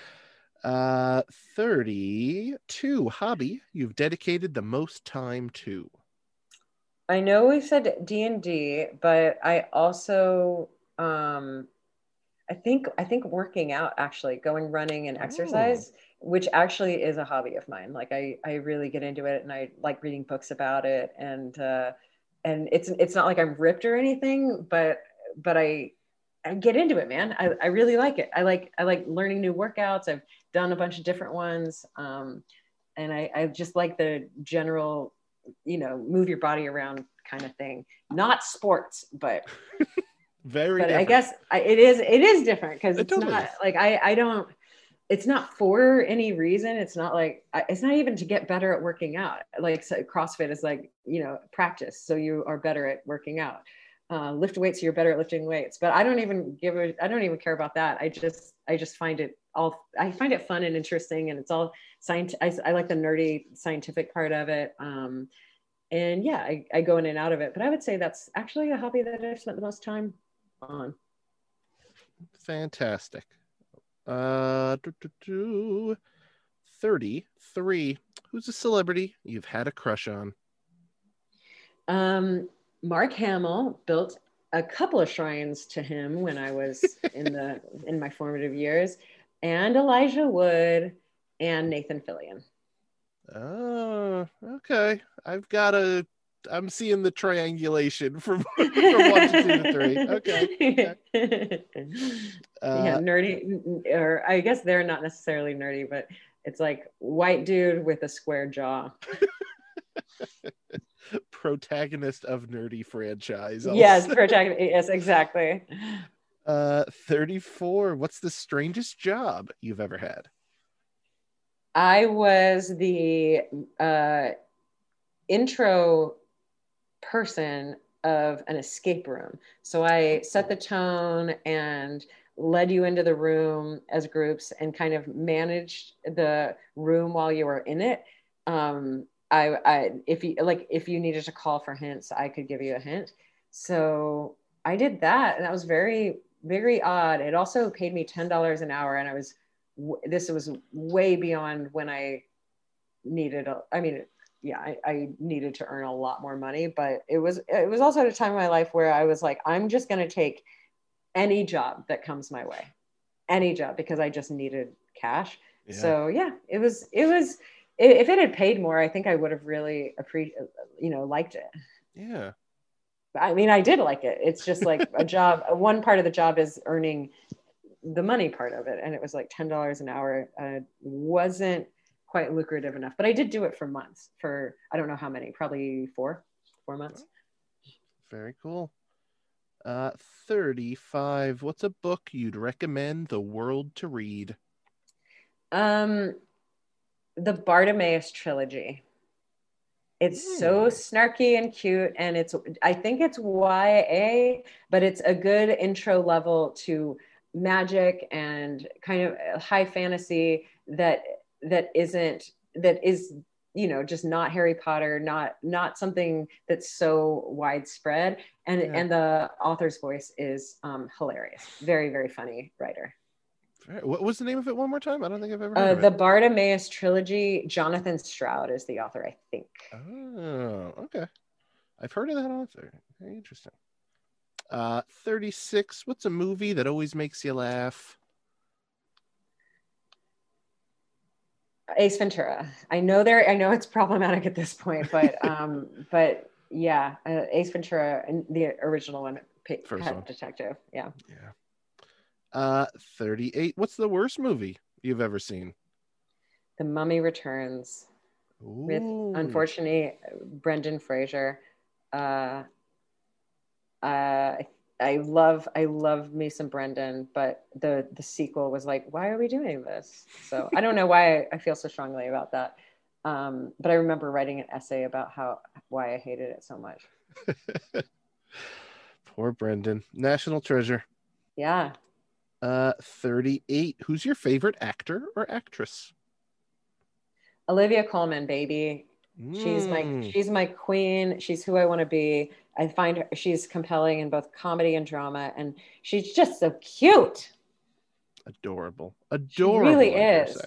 32. Hobby you've dedicated the most time to? I know we've said D&D, but I also, I think working out, actually, going running and exercise, which actually is a hobby of mine. Like I really get into it, and I like reading books about it. And it's not like I'm ripped or anything, but I get into it, man. I really like it. I like learning new workouts. I've done a bunch of different ones. And I just like the general, move your body around kind of thing. Not sports, but very but different. I guess it is different, because it's totally not is. like I don't, it's not for any reason. It's not like, it's not even to get better at working out. Like, so CrossFit is like, practice, so you are better at working out. Lift weights, so you're better at lifting weights. But I don't even care about that. I just find it I find it fun and interesting, and it's all science. I like the nerdy scientific part of it. And yeah, I go in and out of it, but I would say that's actually a hobby that I've spent the most time on. Fantastic. 33. Who's a celebrity you've had a crush on? Mark Hamill. Built a couple of shrines to him when I was in my formative years, and Elijah Wood and Nathan Fillion. Oh, okay. I'm seeing the triangulation from, from 1 to 2 to 3. Okay. Yeah, nerdy, or I guess they're not necessarily nerdy, but it's like white dude with a square jaw. Protagonist of nerdy franchise. Yes, protagonist. Yes, exactly. 34. What's the strangest job you've ever had? I was the intro person of an escape room. So I set the tone and led you into the room as groups and kind of managed the room while you were in it. If you needed to call for hints, I could give you a hint. So I did that, and that was very, very odd. It also paid me $10 an hour, and this was way beyond when I needed. I needed to earn a lot more money, but it was also at a time in my life where I was like, I'm just going to take any job that comes my way, any job, because I just needed cash. Yeah. So yeah, it was, if it had paid more, I think I would have really liked it. Yeah. I mean, I did like it. It's just like a job. One part of the job is earning the money part of it. And it was like $10 an hour. Wasn't quite lucrative enough, but I did do it for months, for I don't know how many, probably four months. Very cool. 35. What's a book you'd recommend the world to read? The Bartimaeus trilogy. It's so snarky and cute, and I think it's YA, but it's a good intro level to magic and kind of high fantasy that is, just not Harry Potter, not something that's so widespread. And the author's voice is hilarious. Very, very funny writer. What was the name of it one more time? I don't think I've ever heard of it. The Bartimaeus trilogy. Jonathan Stroud is the author, I think. Oh, okay. I've heard of that author. Very interesting. 36. What's a movie that always makes you laugh? Ace Ventura. I know it's problematic at this point, but but yeah, Ace Ventura, and the original one, Pet Detective. Yeah. 38. What's the worst movie you've ever seen? The Mummy Returns. Ooh. With, unfortunately, Brendan Fraser. I love me some Brendan, but the sequel was like, why are we doing this? So I don't know why I feel so strongly about that. But I remember writing an essay about why I hated it so much. Poor Brendan. National treasure. Yeah. 38. Who's your favorite actor or actress? Olivia Colman, baby. She's my queen. She's who I want to be. I find she's compelling in both comedy and drama, and she's just so cute. Adorable. She really is.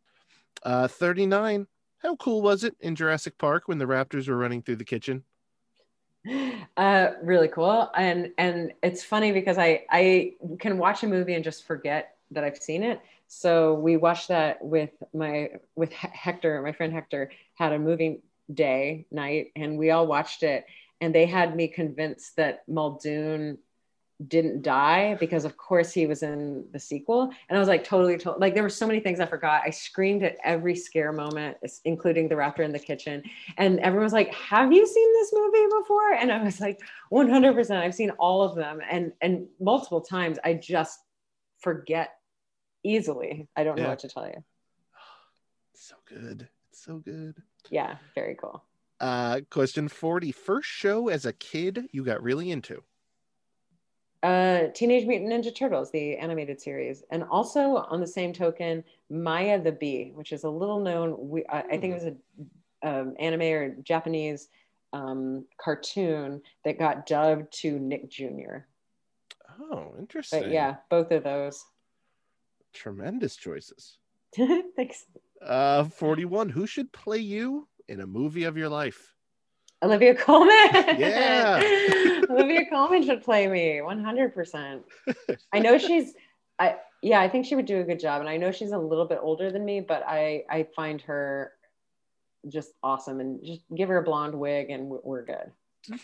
39. How cool was it in Jurassic Park when the raptors were running through the kitchen? Really cool. And it's funny because I can watch a movie and just forget that I've seen it. So we watched that with Hector. My friend Hector had a movie night, and we all watched it. And they had me convinced that Muldoon didn't die because, of course, he was in the sequel. And I was like, totally. Like, there were so many things I forgot. I screamed at every scare moment, including the raptor in the kitchen. And everyone was like, have you seen this movie before? And I was like, 100%. I've seen all of them. And multiple times. I just forget easily. I don't know what to tell you. It's so good. It's so good. Yeah, very cool. Question 40. First show as a kid you got really into? Teenage Mutant Ninja Turtles, the animated series, and also on the same token, Maya the Bee, which is a little known. I think it was a anime or Japanese cartoon that got dubbed to Nick Jr. Oh, But interesting. yeah, both of those. Tremendous choices. Thanks. 41. Who should play you in a movie of your life? Olivia Colman. Yeah. Olivia Colman should play me 100%. I know I think she would do a good job. And I know she's a little bit older than me, but I find her just awesome, and just give her a blonde wig and we're good.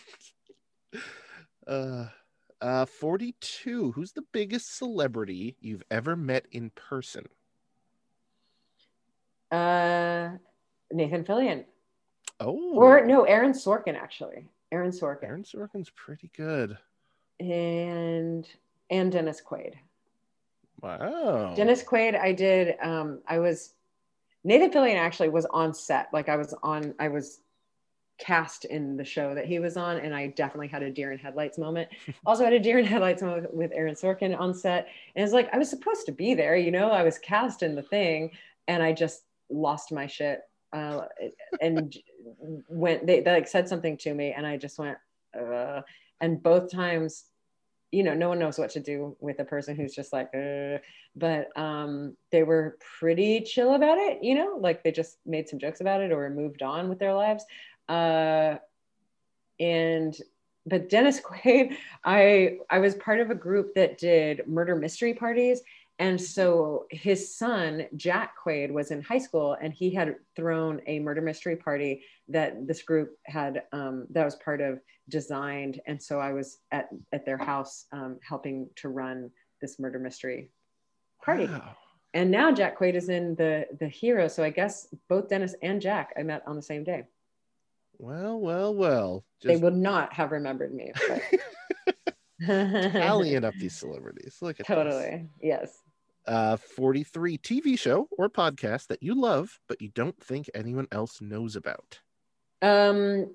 42. Who's the biggest celebrity you've ever met in person? Nathan Fillion. Oh. Or no, Aaron Sorkin, actually. Aaron Sorkin's pretty good. And Dennis Quaid. Wow. Dennis Quaid, Nathan Fillion actually was on set. Like I was cast in the show that he was on, and I definitely had a deer in headlights moment. Also had a deer in headlights moment with Aaron Sorkin on set. And it's like, I was supposed to be there, I was cast in the thing, and I just lost my shit. And they like said something to me, and I just went, and both times, no one knows what to do with a person who's just like, but they were pretty chill about it, like they just made some jokes about it or moved on with their lives. But Dennis Quaid, I was part of a group that did murder mystery parties. And so his son, Jack Quaid, was in high school, and he had thrown a murder mystery party that this group had, that was part of, designed. And so I was at their house helping to run this murder mystery party. Wow. And now Jack Quaid is in the Hero. So I guess both Dennis and Jack I met on the same day. Well. They would not have remembered me. But... tallying up these celebrities. Look at totally. This. Yes. 43. TV show or podcast that you love, but you don't think anyone else knows about. There's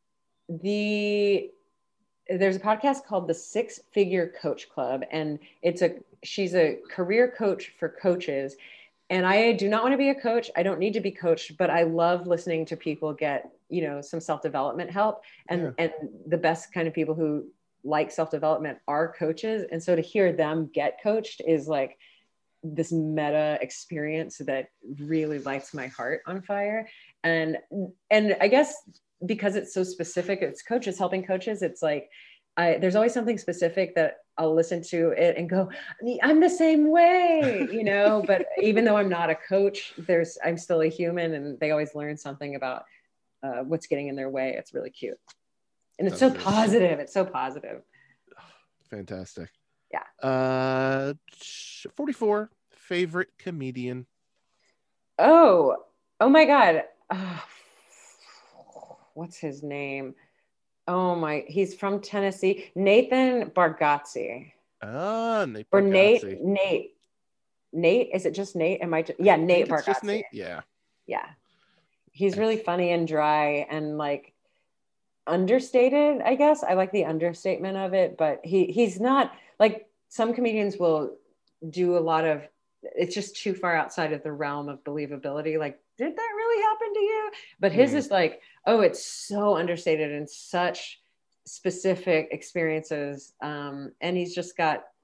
a podcast called the Six Figure Coach Club, and she's a career coach for coaches. And I do not want to be a coach. I don't need to be coached, but I love listening to people get, some self-development help. And the best kind of people who like self-development are coaches. And so to hear them get coached is like this meta experience that really lights my heart on fire. And I guess because it's so specific, it's coaches helping coaches. It's like, there's always something specific that I'll listen to it and go, I'm the same way, but even though I'm not a coach, I'm still a human, and they always learn something about what's getting in their way. It's really cute. And it's so positive. It's so positive. Fantastic. Yeah. 44. Favorite comedian. Oh my God. What's his name? He's from Tennessee. Nathan Bargatze. Nate Bargatze. Or Nate. Is it just Nate? Yeah, Nate Bargatze. Just Nate? Yeah. He's really funny and dry and like understated, I guess. I like the understatement of it, but he's not like some comedians will do a lot of, it's just too far outside of the realm of believability. Like, did that really happen to you? But his is like, it's so understated and such specific experiences. And he's just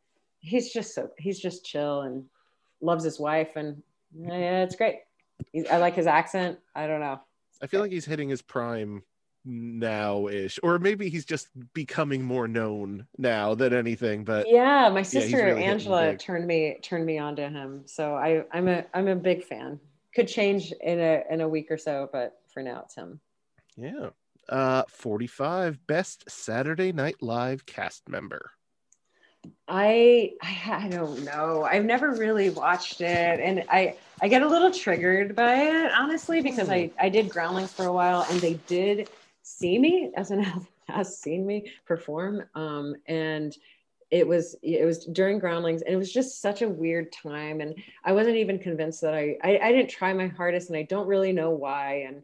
chill and loves his wife, and it's great. I like his accent. I don't know. I feel like he's hitting his prime now-ish, or maybe he's just becoming more known now than anything. But yeah, my sister really Angela turned me onto him, so I'm a big fan. Could change in a week or so, but for now it's him. Yeah. 45. Best Saturday Night Live cast member. I don't know. I've never really watched it, and I get a little triggered by it, honestly, because I did Groundlings for a while, and they did see me, SNL has seen me perform, and it was during Groundlings, and it was just such a weird time, and I wasn't even convinced that I didn't try my hardest, and I don't really know why, and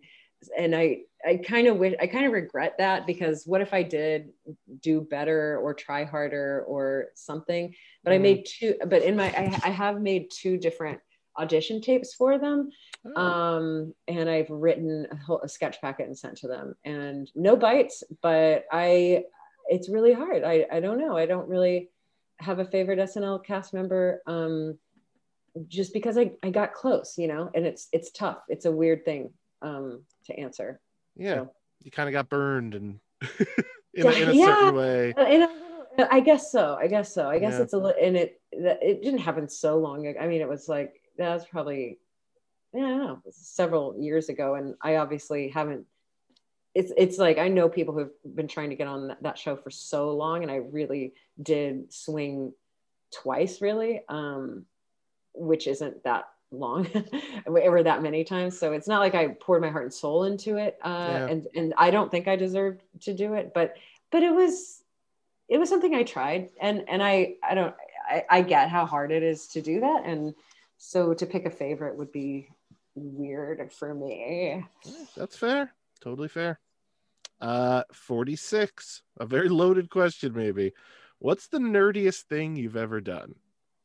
I kind of regret that, because what if I did do better or try harder or something? But I made two, but I have made two different audition tapes for them. And I've written a sketch packet and sent to them, and no bites, but it's really hard. I don't know. I don't really have a favorite SNL cast member. Just because I got close, and it's tough. It's a weird thing to answer. Yeah, so. You kind of got burned and in a certain way. I guess so. I guess it's a little, and it didn't happen so long ago. I mean, it was like, that was probably, I don't know, several years ago, and I obviously haven't. It's like, I know people who've been trying to get on that show for so long, and I really did swing twice, really, which isn't that long or that many times. So it's not like I poured my heart and soul into it. And I don't think I deserved to do it, but it was something I tried, and I get how hard it is to do that. And so to pick a favorite would be weird for me. That's fair. Totally fair. 46, a very loaded question, maybe. What's the nerdiest thing you've ever done?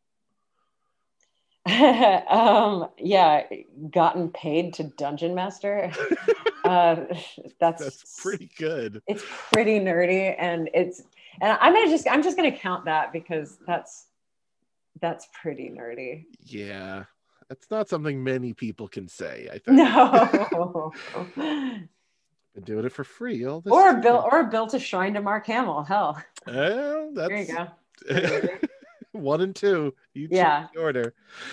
Gotten paid to dungeon master. That's pretty good. It's pretty nerdy, and I'm just gonna count that, because that's pretty nerdy. Yeah, that's not something many people can say, I think. No. Been doing it for free all this or built a shrine to Mark Hamill. Hell, that's, there you go. 1 and 2. You choose the order.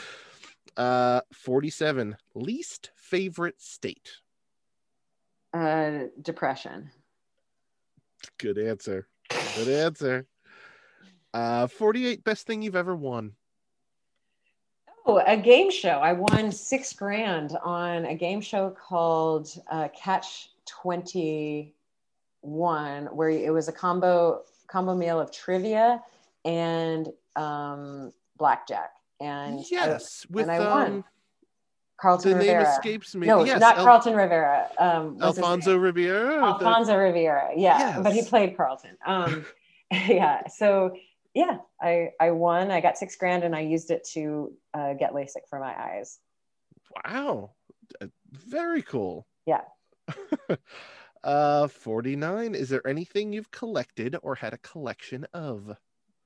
47. Least favorite state? Depression. Good answer. 48. Best thing you've ever won? Oh, a game show. I won $6,000 on a game show called Catch 21, where it was a combo meal of trivia and blackjack. And I won. Carlton Rivera. The name escapes me. No, yes, not Carlton Rivera. Alfonso Riviera. Alfonso Riviera. Yeah, yes. But he played Carlton. Yeah. So yeah, I won. I got $6,000, and I used it to get LASIK for my eyes. Wow, very cool. Yeah. 49. Is there anything you've collected or had a collection of?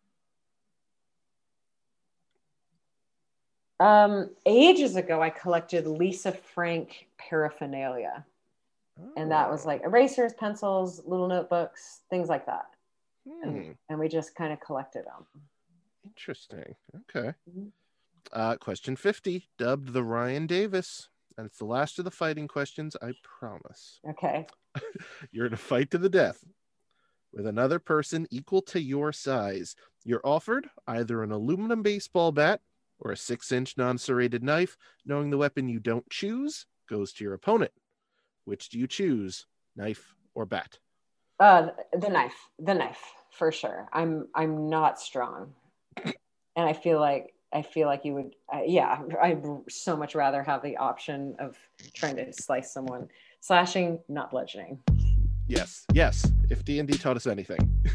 Ages ago, I collected Lisa Frank paraphernalia. And that was like erasers, pencils, little notebooks, things like that. And we just kind of collected them. Interesting. Okay. Question 50, dubbed the Ryan Davis. And it's the last of the fighting questions, I promise. Okay. You're in a fight to the death with another person equal to your size. You're offered either an aluminum baseball bat or a 6-inch non-serrated knife. Knowing the weapon you don't choose goes to your opponent. Which do you choose, knife or bat? The knife, for sure. I'm not strong, and I feel like you would. I'd so much rather have the option of trying to slice someone. Slashing, not bludgeoning. Yes. If D&D taught us anything.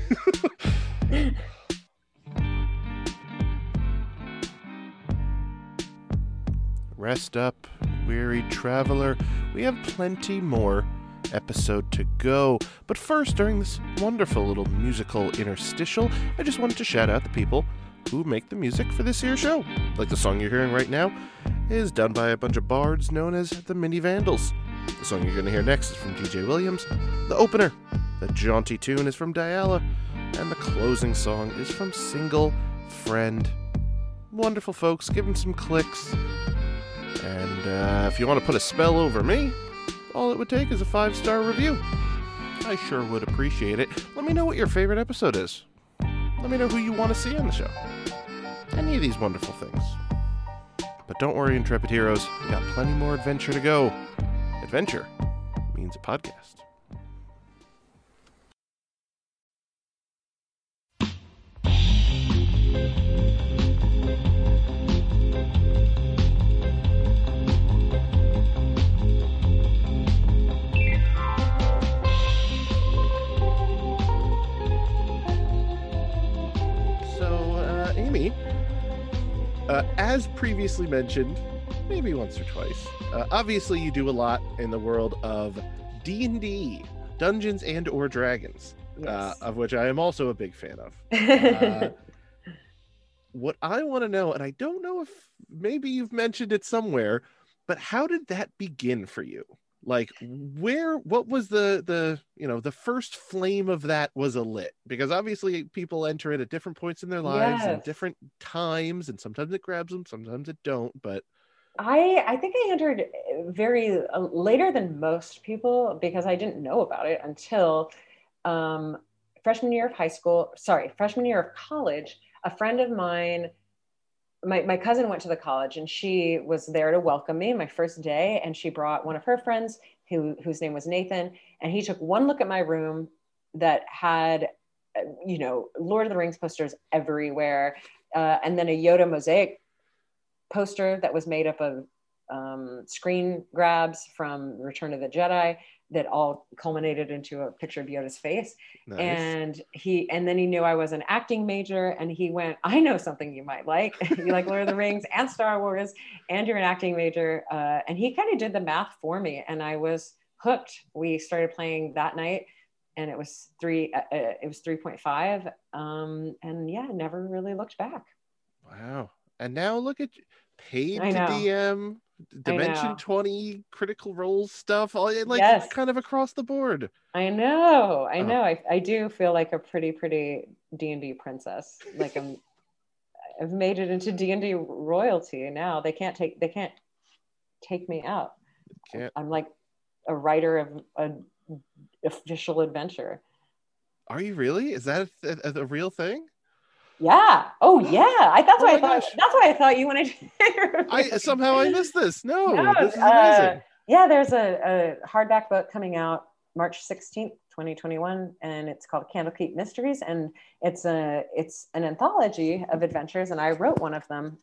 Rest up, weary traveler. We have plenty more episode to go. But first, during this wonderful little musical interstitial, I just wanted to shout out the people who make the music for this here show. Like the song you're hearing right now is done by a bunch of bards known as the Mini Vandals. The song you're going to hear next is from DJ Williams. The opener, the jaunty tune, is from Diala. And the closing song is from Single Friend. Wonderful folks, give them some clicks. And if you want to put a spell over me, all it would take is a 5-star review. I sure would appreciate it. Let me know what your favorite episode is. Let me know who you want to see on the show. Any of these wonderful things. But don't worry, Intrepid Heroes. We got plenty more adventure to go. Adventure means a podcast. As previously mentioned, maybe once or twice, obviously you do a lot in the world of D&D, Dungeons and or Dragons, Yes. of which I am also a big fan of. What I want to know, and I don't know if maybe you've mentioned it somewhere, but how did that begin for you? Like, what was the first flame of that was lit? Because obviously people enter it at different points in their lives and Yes. different times, and sometimes it grabs them, sometimes it don't. But I think I entered very later than most people because I didn't know about it until um, freshman year of high school. Sorry, freshman year of college. A friend of mine, my cousin went to the college and she was there to welcome me my first day. And she brought one of her friends whose name was Nathan. And he took one look at my room that had, Lord of the Rings posters everywhere. And then a Yoda mosaic poster that was made up of screen grabs from Return of the Jedi that all culminated into a picture of Yoda's face. nice. And then he knew I was an acting major, and he went, I know something you might like. You like Lord of the Rings and Star Wars, and you're an acting major. And he kind of did the math for me, and I was hooked. We started playing that night, and it was 3.5. And yeah, never really looked back. Wow. And now look at you, paid I to know. DM, Dimension 20 critical role stuff, all like Yes. kind of across the board. I know. Oh. I do feel like a pretty D&D princess. Like I've made it into D&D royalty now. They can't take me out. Can't. I'm like a writer of an official adventure. Are you really? Is that a real thing? Yeah. Oh yeah. That's why I thought. Gosh. That's why I thought you wanted to. Somehow I missed this. No, this is amazing. amazing. Yeah, there's a hardback book coming out March 16th, 2021, and it's called Candlekeep Mysteries, and it's an anthology of adventures, and I wrote one of them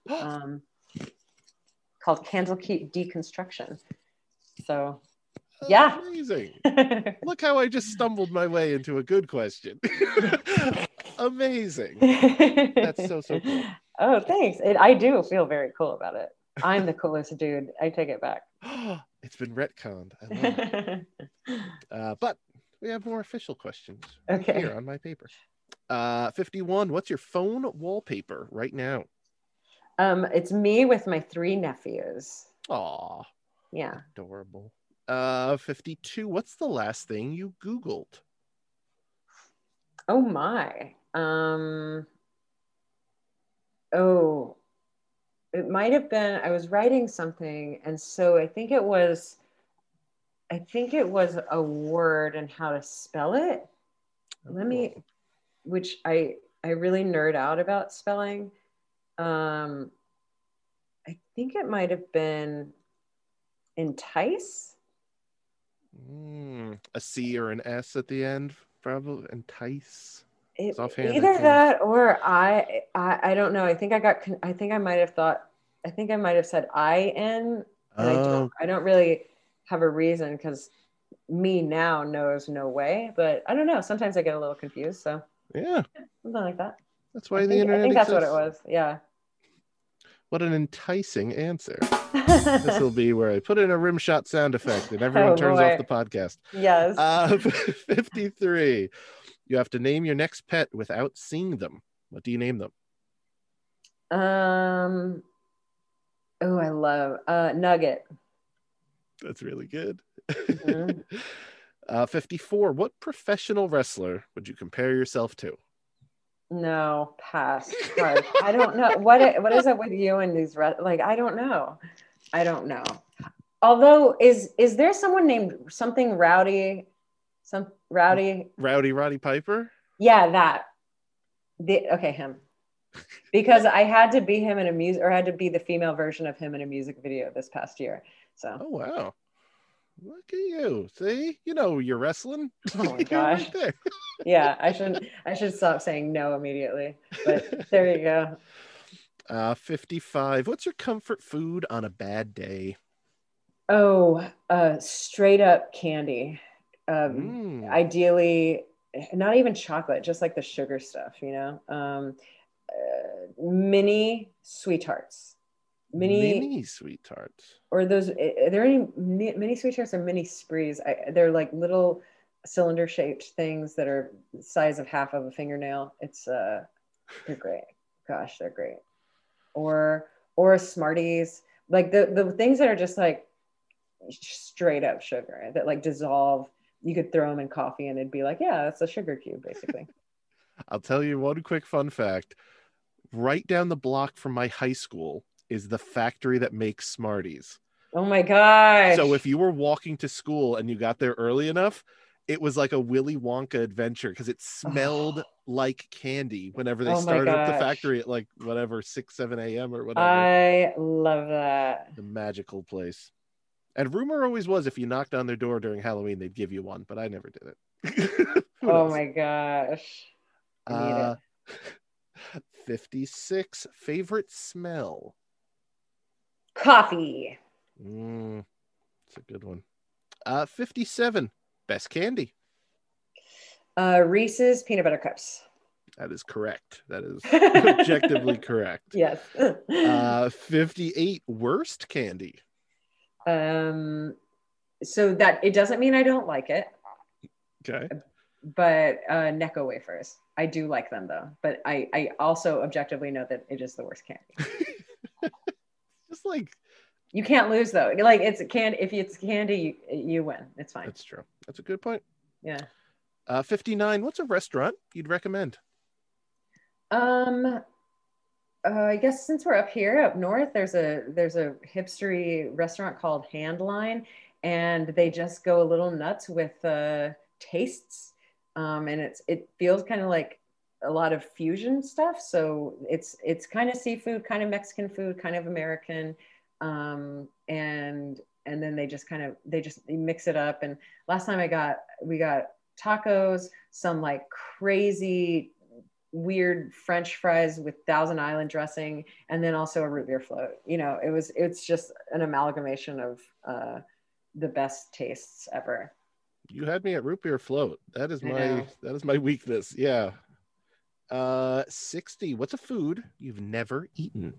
called Candlekeep Deconstruction. So, yeah. Amazing. Look how I just stumbled my way into a good question. Amazing. That's so cool. Oh, thanks. I do feel very cool about it. I'm the coolest dude. I take it back. It's been retconned. I love it. But we have more official questions here on my paper. 51. What's your phone wallpaper right now? It's me with my 3 nephews. Aw. Yeah. Adorable. 52. What's the last thing you Googled? Oh my. It might have been, I was writing something, and so I think it was a word and how to spell it. Which I really nerd out about spelling. I think it might have been entice. A C or an S at the end, probably. Entice. Either that or I don't know. I think I might have said IN, and I don't really have a reason because me now knows no way, but I don't know. Sometimes I get a little confused. So yeah, something like that. That's why the internet. I think that's what it was. Yeah. What an enticing answer. This will be where I put in a rim shot sound effect and everyone turns off the podcast. Yes. 53. You have to name your next pet without seeing them. What do you name them? I love Nugget. That's really good. Mm-hmm. 54. What professional wrestler would you compare yourself to? No, pass. I don't know. What is it with you and these I don't know. Although is there someone named something Rowdy? Roddy Piper? Yeah, that. Him. Because I had to be him in a music, or had to be the female version of him in a music video this past year. So. Oh wow. Look at you. See? You know you're wrestling. Oh my gosh. Right yeah, I should stop saying no immediately. But there you go. 55. What's your comfort food on a bad day? Oh, straight up candy. Ideally, not even chocolate, just like the sugar stuff, mini sweethearts. Mini sweethearts. Or those, are there any mini sweethearts or mini sprees? They're like little cylinder shaped things that are the size of half of a fingernail. It's they're great. Gosh, they're great. Or Smarties, like the things that are just like straight up sugar that like dissolve. You could throw them in coffee and it'd be like, yeah, that's a sugar cube basically. I'll tell you one quick fun fact. Right down the block from my high school is the factory that makes Smarties. Oh my gosh. So if you were walking to school and you got there early enough, it was like a Willy Wonka adventure because it smelled like candy whenever they started up the factory at like whatever 6, 7 a.m. or whatever. I love that. The magical place. And rumor always was if you knocked on their door during Halloween, they'd give you one, but I never did it. Oh my gosh. I need it. 56, favorite smell. Coffee. It's a good one. 57, best candy. Reese's peanut butter cups. That is correct. That is objectively correct. Yes. 58, worst candy. So that it doesn't mean I don't like it. Okay. But Necco wafers. I do like them though. But I also objectively know that it is the worst candy. Just like you can't lose though. Like it's candy. If it's candy, you win. It's fine. That's true. That's a good point. Yeah. 59. What's a restaurant you'd recommend? I guess since we're up north, there's a hipstery restaurant called Handline, and they just go a little nuts with tastes. And it feels kind of like a lot of fusion stuff. So it's kind of seafood, kind of Mexican food, kind of American. And then they just mix it up. And last time we got tacos, some like crazy weird French fries with Thousand Island dressing, and then also a root beer float. You know, it's just an amalgamation of the best tastes ever. You had me at root beer float. That is my weakness. Yeah. 60. What's a food you've never eaten?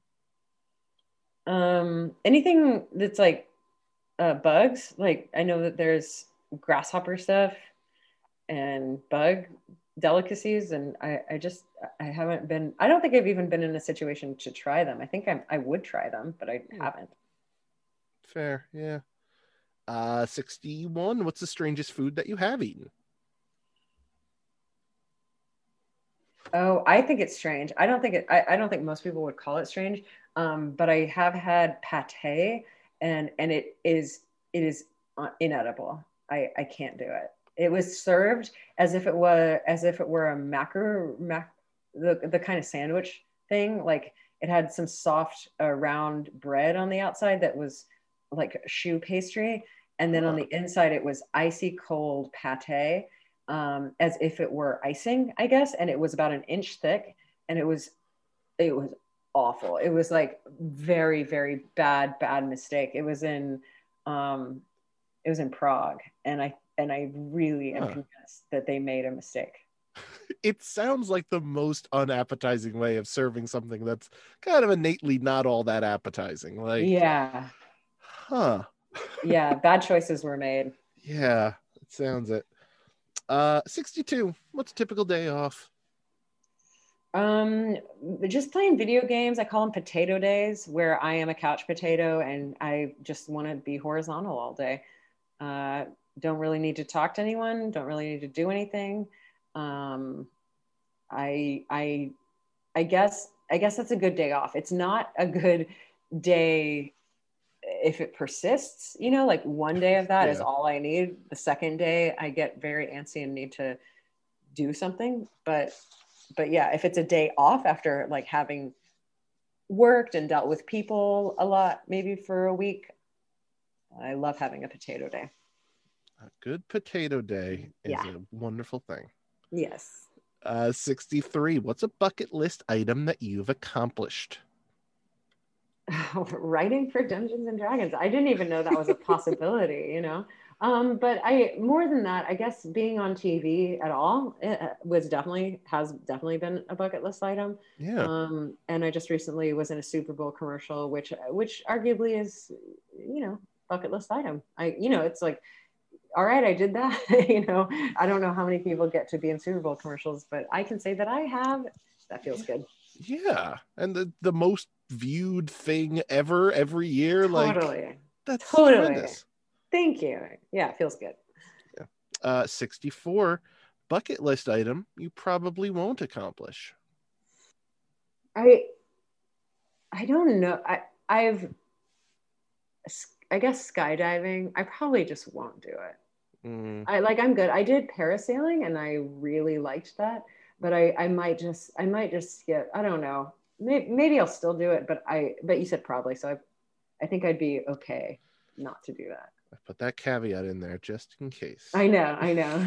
Anything that's like bugs. Like I know that there's grasshopper stuff and bug delicacies, and I haven't been. I don't think I've even been in a situation to try them. I think I would try them, but I haven't. Fair, yeah. 61. What's the strangest food that you have eaten? Oh, I think it's strange. I don't think most people would call it strange. But I have had pate, and it is inedible. I can't do it. It was served as if it were a the kind of sandwich thing. Like it had some soft round bread on the outside that was like choux pastry, and then on the inside it was icy cold pate, as if it were icing, I guess. And it was about an inch thick, and it was awful. It was like very, very bad mistake. It was in Prague, and I really am convinced that they made a mistake. It sounds like the most unappetizing way of serving something that's kind of innately not all that appetizing. Like, yeah. Huh. Yeah, bad choices were made. Yeah, it sounds it. 62. What's a typical day off? Just playing video games. I call them potato days, where I am a couch potato and I just want to be horizontal all day. Don't really need to talk to anyone. Don't really need to do anything. I guess that's a good day off. It's not a good day if it persists, you know, like one day of that is all I need. The second day I get very antsy and need to do something. But yeah, if it's a day off after like having worked and dealt with people a lot, maybe for a week, I love having a potato day. A good potato day is a wonderful thing. Yes. 63. What's a bucket list item that you've accomplished? Writing for Dungeons and Dragons. I didn't even know that was a possibility, you know. But I more than that, I guess being on TV at all it has definitely been a bucket list item. Yeah. And I just recently was in a Super Bowl commercial, which arguably is, bucket list item. It's like, all right, I did that. I don't know how many people get to be in Super Bowl commercials, but I can say that I have. That feels good. Yeah. And the most viewed thing ever every year. Totally. Like, that's Totally. tremendous. Thank you. Yeah, it feels good. Yeah. 64, bucket list item you probably won't accomplish. I don't know. I guess skydiving. I probably just won't do it. I'm good. I did parasailing and I really liked that, but I might just skip. I don't know. Maybe I'll still do it, but you said probably, so I think I'd be okay not to do that. I put that caveat in there just in case. I know.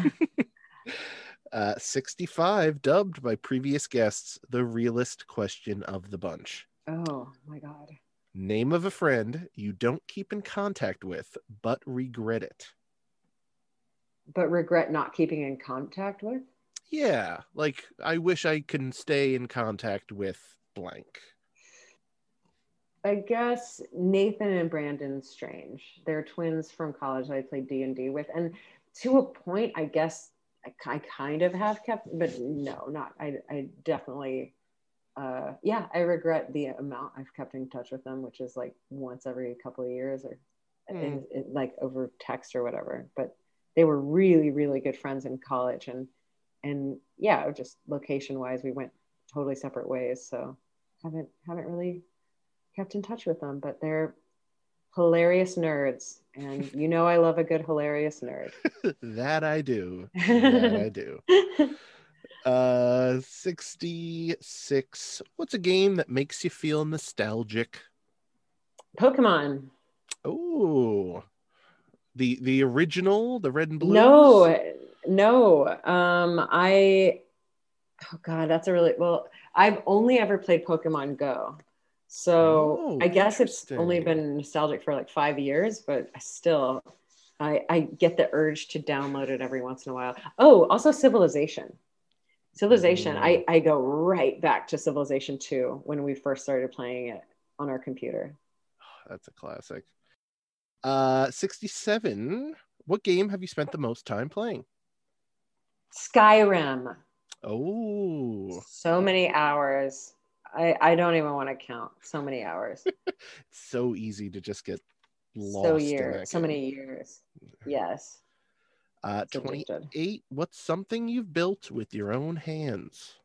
65, dubbed by previous guests the realest question of the bunch. Oh my God. Name of a friend you don't keep in contact with, but regret it. But regret not keeping in contact with? Yeah, like I wish I can stay in contact with blank. I guess Nathan and Brandon Strange. They're twins from college I played D&D with. And to a point, I guess I kind of have kept, but no, not. I definitely, I regret the amount I've kept in touch with them, which is like once every couple of years or like over text or whatever. But they were really, really good friends in college. And yeah, just location wise, we went totally separate ways. So haven't really kept in touch with them, but they're hilarious nerds. And I love a good hilarious nerd. That I do. 66. What's a game that makes you feel nostalgic? Pokemon. Oh, the original, the red and blue. No. Oh God, that's I've only ever played Pokemon Go. So I guess it's only been nostalgic for like 5 years, but I get the urge to download it every once in a while. Oh, also Civilization. I go right back to Civilization 2 when we first started playing it on our computer. That's a classic. 67. What game have you spent the most time playing? Skyrim. Oh. So many hours. I don't even want to count. So many hours. It's so easy to just get lost in that so many years. Yes. 28. What's something you've built with your own hands?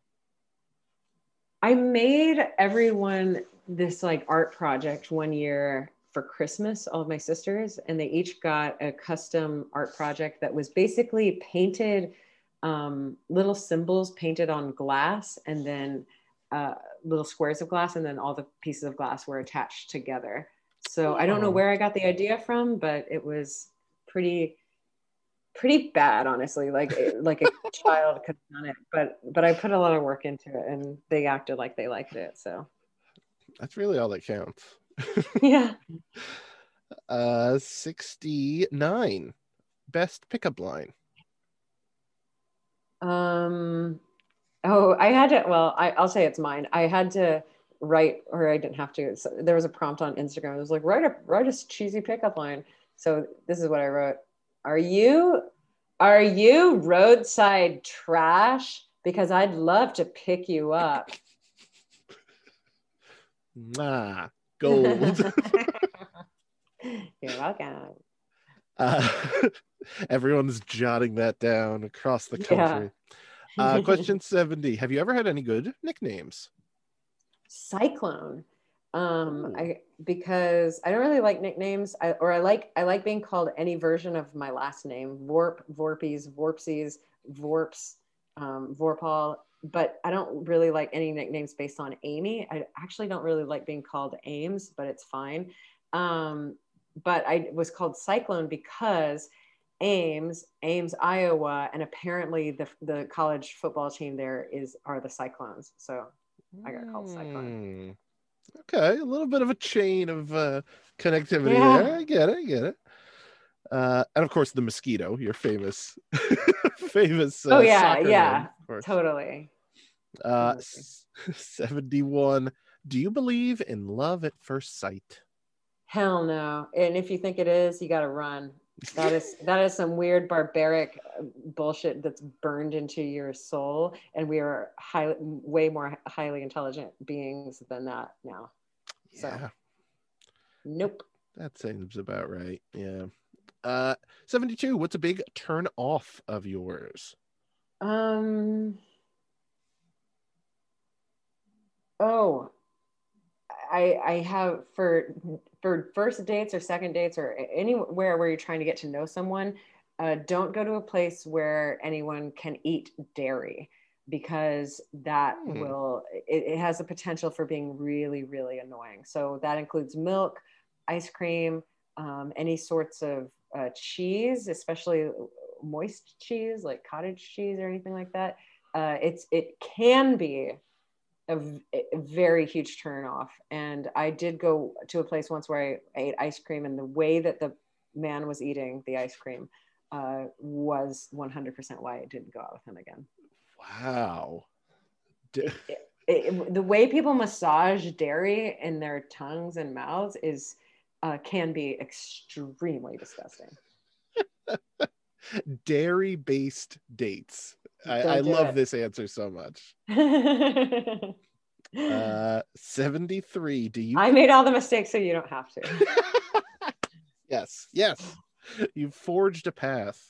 I made everyone this like art project one year for Christmas, all of my sisters, and they each got a custom art project that was basically painted, little symbols painted on glass, and then little squares of glass, and then all the pieces of glass were attached together. So I don't know where I got the idea from, but it was pretty bad, honestly. Like a child could have done it, but I put a lot of work into it, and they acted like they liked it. So that's really all that counts. Yeah. 69. Best pickup line. I had to. Well, I'll say it's mine. I had to write, or I didn't have to. So there was a prompt on Instagram. It was like write a cheesy pickup line. So this is what I wrote. Are you roadside trash? Because I'd love to pick you up. Gold. You're welcome. Everyone's jotting that down across the country. Yeah. Question 70. Have you ever had any good nicknames? Cyclone. Because I don't really like nicknames. I like being called any version of my last name. Vorp, Vorpies, Vorpsies, Vorps, Vorpal. But I don't really like any nicknames based on Amy. I actually don't really like being called Ames, but it's fine. But I was called Cyclone because Ames, Iowa, and apparently the college football team there are the Cyclones. So I got called Cyclone. Okay, a little bit of a chain of connectivity there. I get it. And of course, the mosquito, your famous, famous Oh yeah, soccer yeah, name, of course. totally. 71. Do you believe in love at first sight? Hell no. And if you think it is, you got to run. That is some weird barbaric bullshit that's burned into your soul, and we are way more highly intelligent beings than that now. So, Yeah, nope. that seems about right. Yeah. 72. What's a big turn off of yours? Oh, I have for first dates or second dates or anywhere where you're trying to get to know someone, don't go to a place where anyone can eat dairy, because that it has a potential for being really, really annoying. So that includes milk, ice cream, any sorts of cheese, especially moist cheese like cottage cheese or anything like that. It can be a very huge turn off. And I did go to a place once where I ate ice cream, and the way that the man was eating the ice cream was 100% why I didn't go out with him again. Wow. The way people massage dairy in their tongues and mouths is can be extremely disgusting. Dairy-based dates. I Don't do love it. this answer so much. 73. Do you? I made all the mistakes, so you don't have to. Yes. You've forged a path.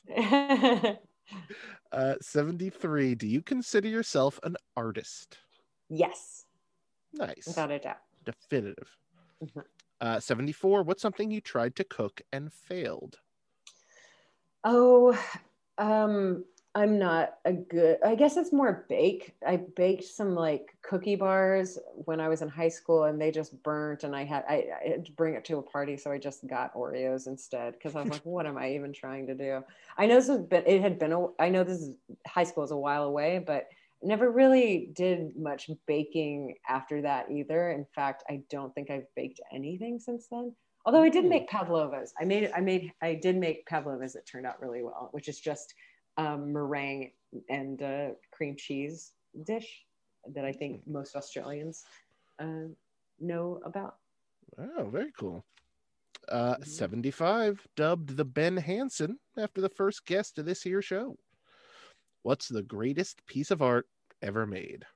73. Do you consider yourself an artist? Yes. Nice. Without a doubt. Definitive. Mm-hmm. 74. What's something you tried to cook and failed? Oh, I'm not a good, I guess it's more bake. I baked some like cookie bars when I was in high school, and they just burnt, and I had to bring it to a party. So I just got Oreos instead, because I was like, what am I even trying to do? I know I know this is high school is a while away, but never really did much baking after that either. In fact, I don't think I've baked anything since then. Although I did make pavlovas. I did make pavlovas that turned out really well, which is just meringue and cream cheese dish that I think most Australians know about. Oh, very cool. 75. Dubbed the Ben Hansen after the first guest of this here show. What's the greatest piece of art ever made?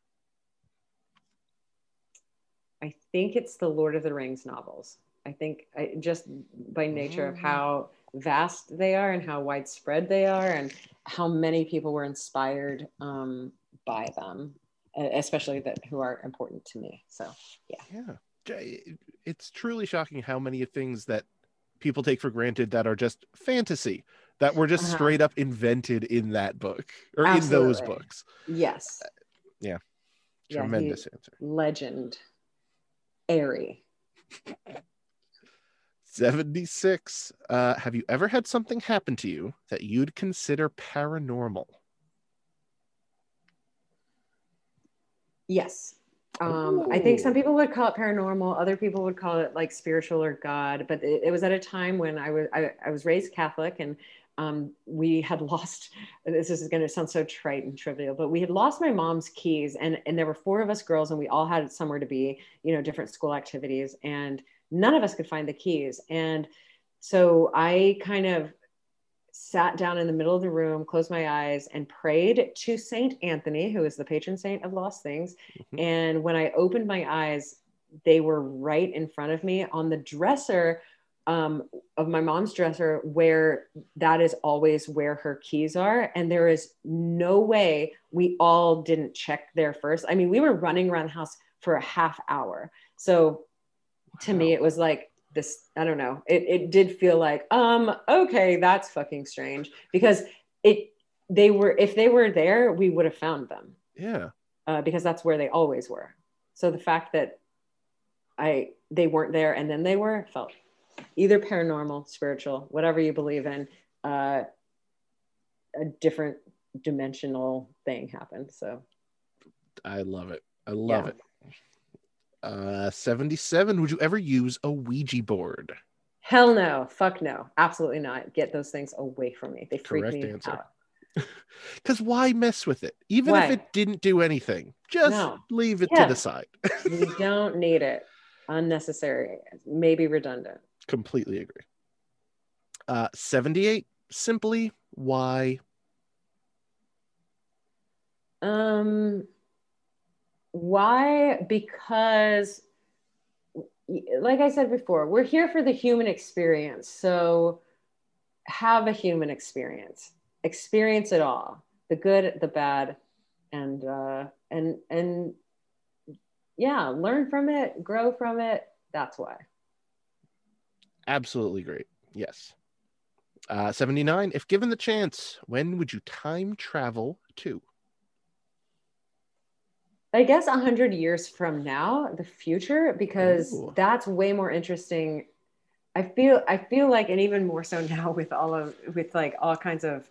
I think it's the Lord of the Rings novels. I think just by nature of how vast they are and how widespread they are, and how many people were inspired by them, especially that who are important to me. So yeah, it's truly shocking how many things that people take for granted that are just fantasy that were just straight up invented in that book or absolutely. in those books. Yes. Tremendous answer. Legend. Airy. 76. Have you ever had something happen to you that you'd consider paranormal? Yes. I think some people would call it paranormal. Other people would call it like spiritual or God. But it was at a time when I was raised Catholic, and we had lost, this is going to sound so trite and trivial, but we had lost my mom's keys, and there were 4 of us girls, and we all had somewhere to be, different school activities, and none of us could find the keys. And so I kind of sat down in the middle of the room, closed my eyes, and prayed to Saint Anthony, who is the patron saint of lost things. Mm-hmm. And when I opened my eyes, they were right in front of me on the dresser of my mom's dresser, where that is always where her keys are. And there is no way we all didn't check there first. I mean, we were running around the house for a half hour. So to me, it was like this, I don't know. It did feel like, okay, that's fucking strange, because if they were there, we would have found them. Yeah. Because that's where they always were. So the fact that they weren't there and then they were, felt either paranormal, spiritual, whatever you believe in, a different dimensional thing happened. So I love it. I love it. 77. Would you ever use a Ouija board? Hell no. Fuck no. Absolutely not. Get those things away from me. They freak Correct me answer. out. Because why mess with it? Even if Why? it didn't do anything, just No. leave it to the Yeah. side. We don't need it. Unnecessary. Maybe redundant. Completely agree. 78. Simply why? Why? Because, like I said before, we're here for the human experience. So have a human experience. Experience it all. The good, the bad, and yeah, learn from it, grow from it. That's why. Absolutely great. Yes. 79. If given the chance, when would you time travel to? I guess 100 years from now, the future, because Ooh. that's way more interesting. I feel like, and even more so now with like all kinds of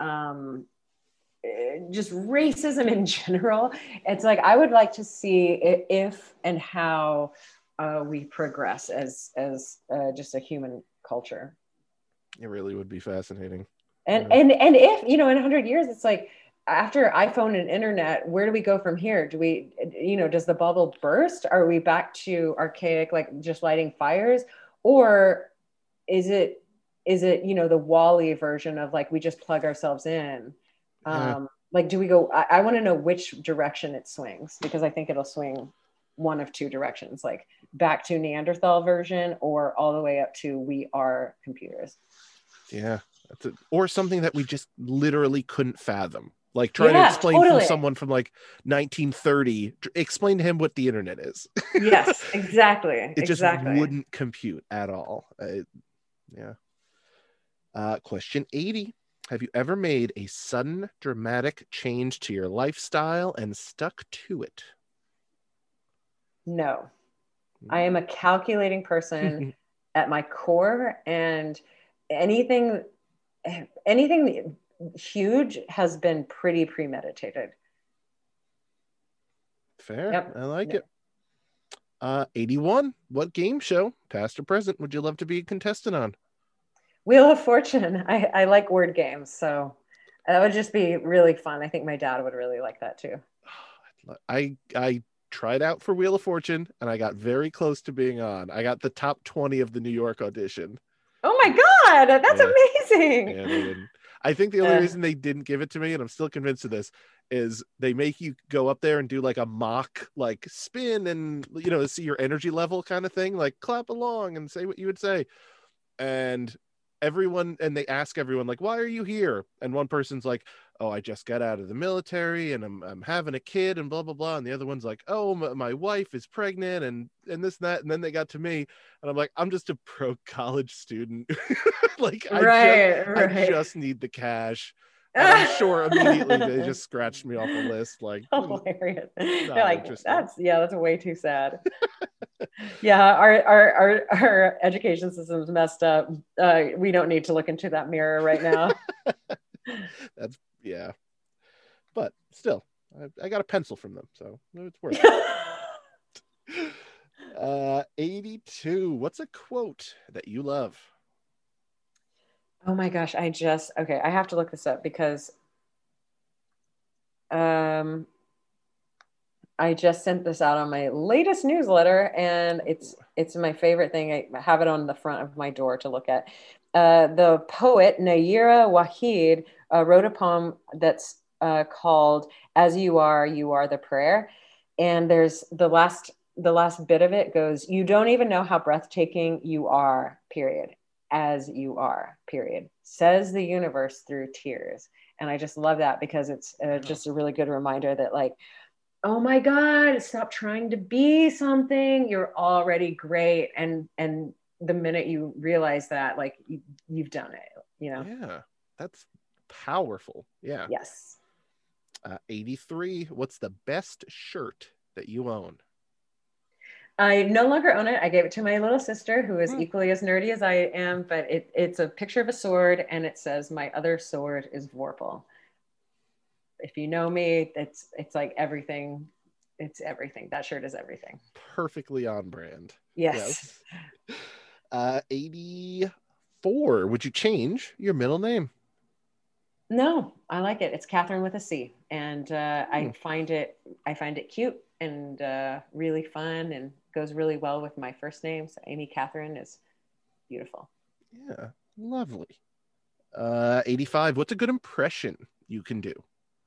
just racism in general. It's like I would like to see if and how we progress as just a human culture. It really would be fascinating. And Yeah. and if in 100 years, it's like after iPhone and internet, where do we go from here? Do we, does the bubble burst? Are we back to archaic, like just lighting fires, or is it the Wall-E version of like we just plug ourselves in? Yeah. Like, do we go? I want to know which direction it swings, because I think it'll swing one of two directions, like back to Neanderthal version or all the way up to we are computers. Yeah. Or something that we just literally couldn't fathom. Like trying to Yeah, explain from totally. someone from like 1930, explain to him what the internet is. Yes, exactly. It just Exactly. wouldn't compute at all. Yeah. Question 80. Have you ever made a sudden dramatic change to your lifestyle and stuck to it? No, I am a calculating person at my core, and anything anything huge has been pretty premeditated. Fair. Yep. I like No. it. 81. What game show, past or present, would you love to be a contestant on? Wheel of Fortune. I like word games, so that would just be really fun. I think my dad would really like that too. I tried out for Wheel of Fortune and I got very close to being on. I got the top 20 of the New York audition. Oh my God, that's Yeah. amazing. Yeah, they didn't. I think the only reason they didn't give it to me, and I'm still convinced of this, is they make you go up there and do like a mock like spin and see your energy level kind of thing, like clap along and say what you would say. And they ask everyone like, why are you here? And one person's like, oh, I just got out of the military and I'm having a kid and blah blah blah. And the other one's like, oh, my wife is pregnant and this and that. And then they got to me and I'm like, I'm just a pro college student. Like I Right. just need the cash. And I'm sure immediately they just scratched me off a list, like Hilarious. They're not like, interested. that's way too sad. Yeah, our education system's messed up. We don't need to look into that mirror right now. That's yeah. But still, I got a pencil from them, so it's worth it. 82. What's a quote that you love? Oh my gosh, okay, I have to look this up because um I just sent this out on my latest newsletter, and it's my favorite thing. I have it on the front of my door to look at. The poet Nayyirah Waheed wrote a poem that's called "As You Are the Prayer," and there's the last bit of it goes, "You don't even know how breathtaking you are. Period. As you are. Period. Says the universe through tears." And I just love that because it's just a really good reminder that like, oh my God, stop trying to be something. You're already great. And the minute you realize that, like you've done it. Yeah, that's powerful. Yeah. Yes. 83. What's the best shirt that you own? I no longer own it. I gave it to my little sister, who is Hmm. equally as nerdy as I am, but it's a picture of a sword, and it says, "My other sword is Vorpal." If you know me, it's like everything. It's everything. That shirt is everything. Perfectly on brand. Yes. Yes. 84. Would you change your middle name? No, I like it. It's Catherine with a C, and Hmm. I find it cute and really fun, and goes really well with my first name. So Amy Catherine is beautiful. Yeah, lovely. 85. What's a good impression you can do?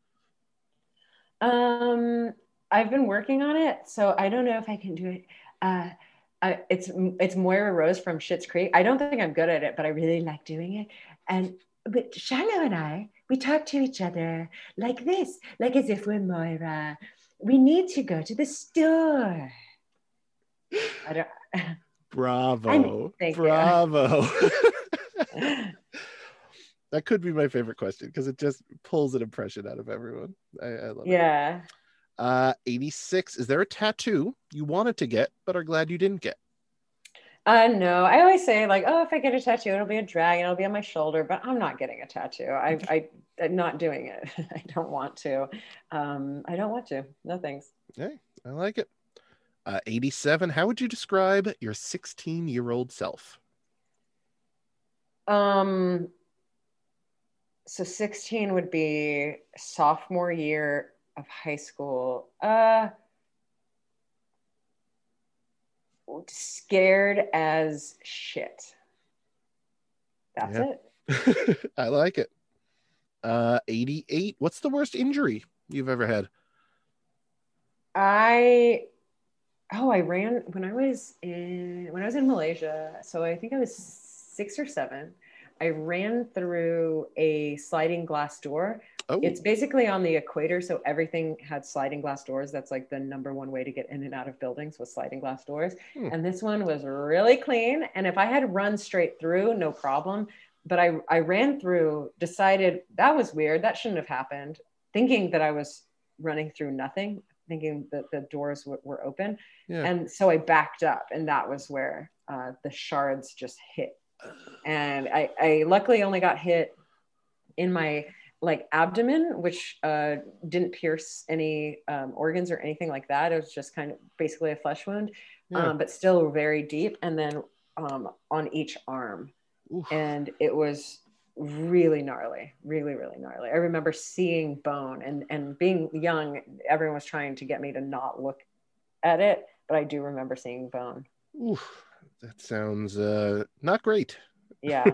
Um, I've been working on it, so I don't know if I can do it. Uh, it's Moira Rose from Schitt's Creek. I don't think I'm good at it, but I really like doing it. And but Shiloh and I, we talk to each other like this, like as if we're Moira. We need to go to the store. I don't. Bravo. Thank you. Bravo. That could be my favorite question because it just pulls an impression out of everyone. I love it. Yeah. 86. Is there a tattoo you wanted to get but are glad you didn't get? No, I always say like, oh, if I get a tattoo, it'll be a dragon, it'll be on my shoulder, but I'm not getting a tattoo. I'm not doing it. I don't want to. I don't want to. No thanks. Hey, I like it. 87. How would you describe your 16-year-old self? Um, so 16 would be sophomore year of high school. Scared as shit. That's it. I like it. 88. What's the worst injury you've ever had? I ran when I was in Malaysia. So I think I was 6 or 7. I ran through a sliding glass door. Oh, It's basically on the equator, so everything had sliding glass doors. That's like the number one way to get in and out of buildings, with sliding glass doors. And this one was really clean. And if I had run straight through, no problem. But I ran through, decided that was weird. That shouldn't have happened, thinking that I was running through nothing, thinking that the doors were open. yeah. And so I backed up, and that was where the shards just hit. And I luckily only got hit in my like abdomen, which didn't pierce any organs or anything like that. It was just kind of basically a flesh wound, Yeah. but still very deep. And then on each arm. Oof. And it was really gnarly, really, really gnarly. I remember seeing bone, and being young, everyone was trying to get me to not look at it, but I do remember seeing bone. Oof. That sounds not great. Yeah.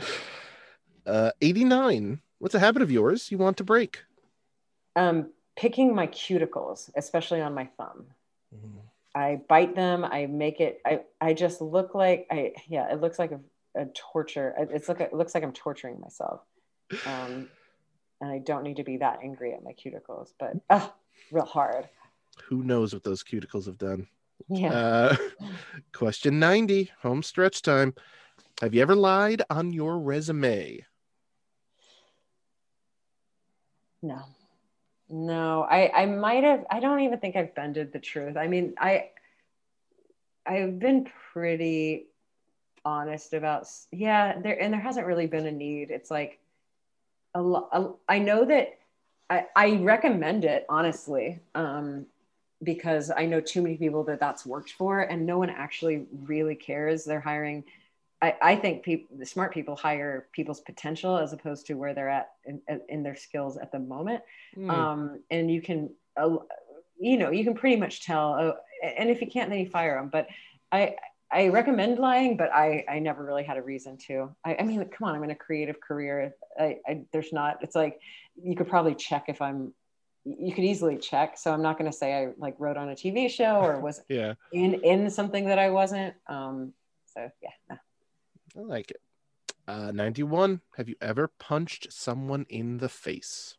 89. What's a habit of yours you want to break? Picking my cuticles, especially on my thumb. I bite them. I make it. I just look like it looks like a torture. It looks like I'm torturing myself. And I don't need to be that angry at my cuticles, but real hard. Who knows what those cuticles have done? Yeah. Question 90, home stretch time. Have you ever lied on your resume? No, I might have. I don't even think I've bended the truth. I mean, I've been pretty honest about, there hasn't really been a need. It's like I know that I recommend it, honestly, because I know too many people that's worked for, and no one actually really cares. They're hiring. I think the smart people hire people's potential as opposed to where they're at in their skills at the moment. And you can, you can pretty much tell. And if you can't, then you fire them. But I recommend lying, but I never really had a reason to. I mean, come on, I'm in a creative career. There's not. It's like you could probably check if you could easily check. So I'm not going to say I like wrote on a TV show or was in something that I wasn't. So yeah. No. I like it. 91. Have you ever punched someone in the face?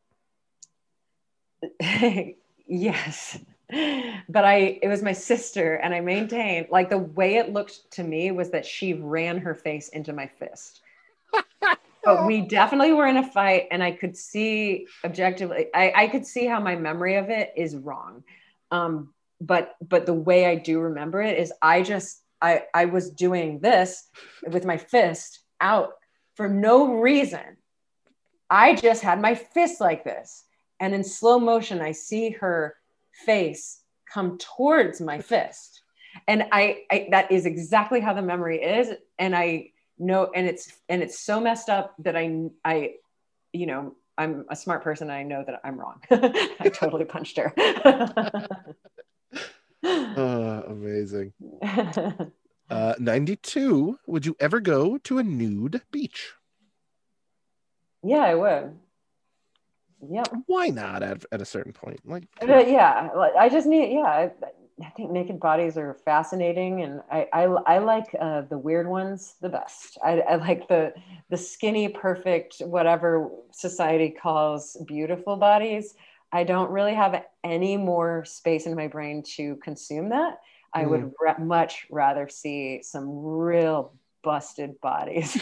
Yes. But it was my sister, and I maintain, like, the way it looked to me was that she ran her face into my fist. But we definitely were in a fight, and I could see objectively, I could see how my memory of it is wrong. But the way I do remember it is I was doing this with my fist out for no reason. I just had my fist like this. And in slow motion, I see her face come towards my fist. And I that is exactly how the memory is. And I know, and it's so messed up that I, you know, I'm a smart person. And I know that I'm wrong. I totally punched her. Amazing. 92. Would you ever go to a nude beach? Yeah, I would. Yep. Why not at a certain point? Like, Yeah, I just need, yeah, I think naked bodies are fascinating, and I like the weird ones the best. I like the skinny, perfect, whatever society calls beautiful bodies. I don't really have any more space in my brain to consume that. I would much rather see some real busted bodies.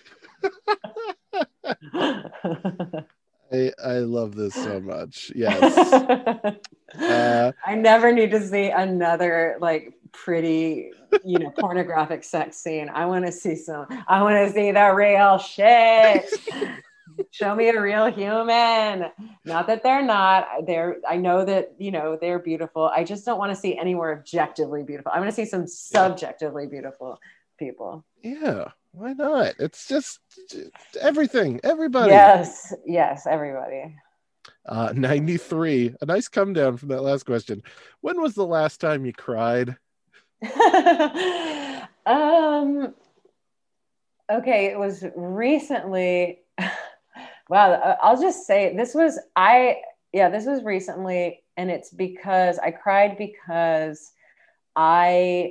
I love this so much. Yes. I never need to see another like pretty, you know, pornographic sex scene. I want to see the real shit. Show me a real human. Not that they're not. I know that, you know, they're beautiful. I just don't want to see any more objectively beautiful. I want to see some subjectively beautiful people. Yeah. Why not? It's just everything, everybody. Yes, everybody. 93. A nice come down from that last question. When was the last time you cried? Okay, it was recently. Wow, I'll just say this was recently, and it's because I cried because I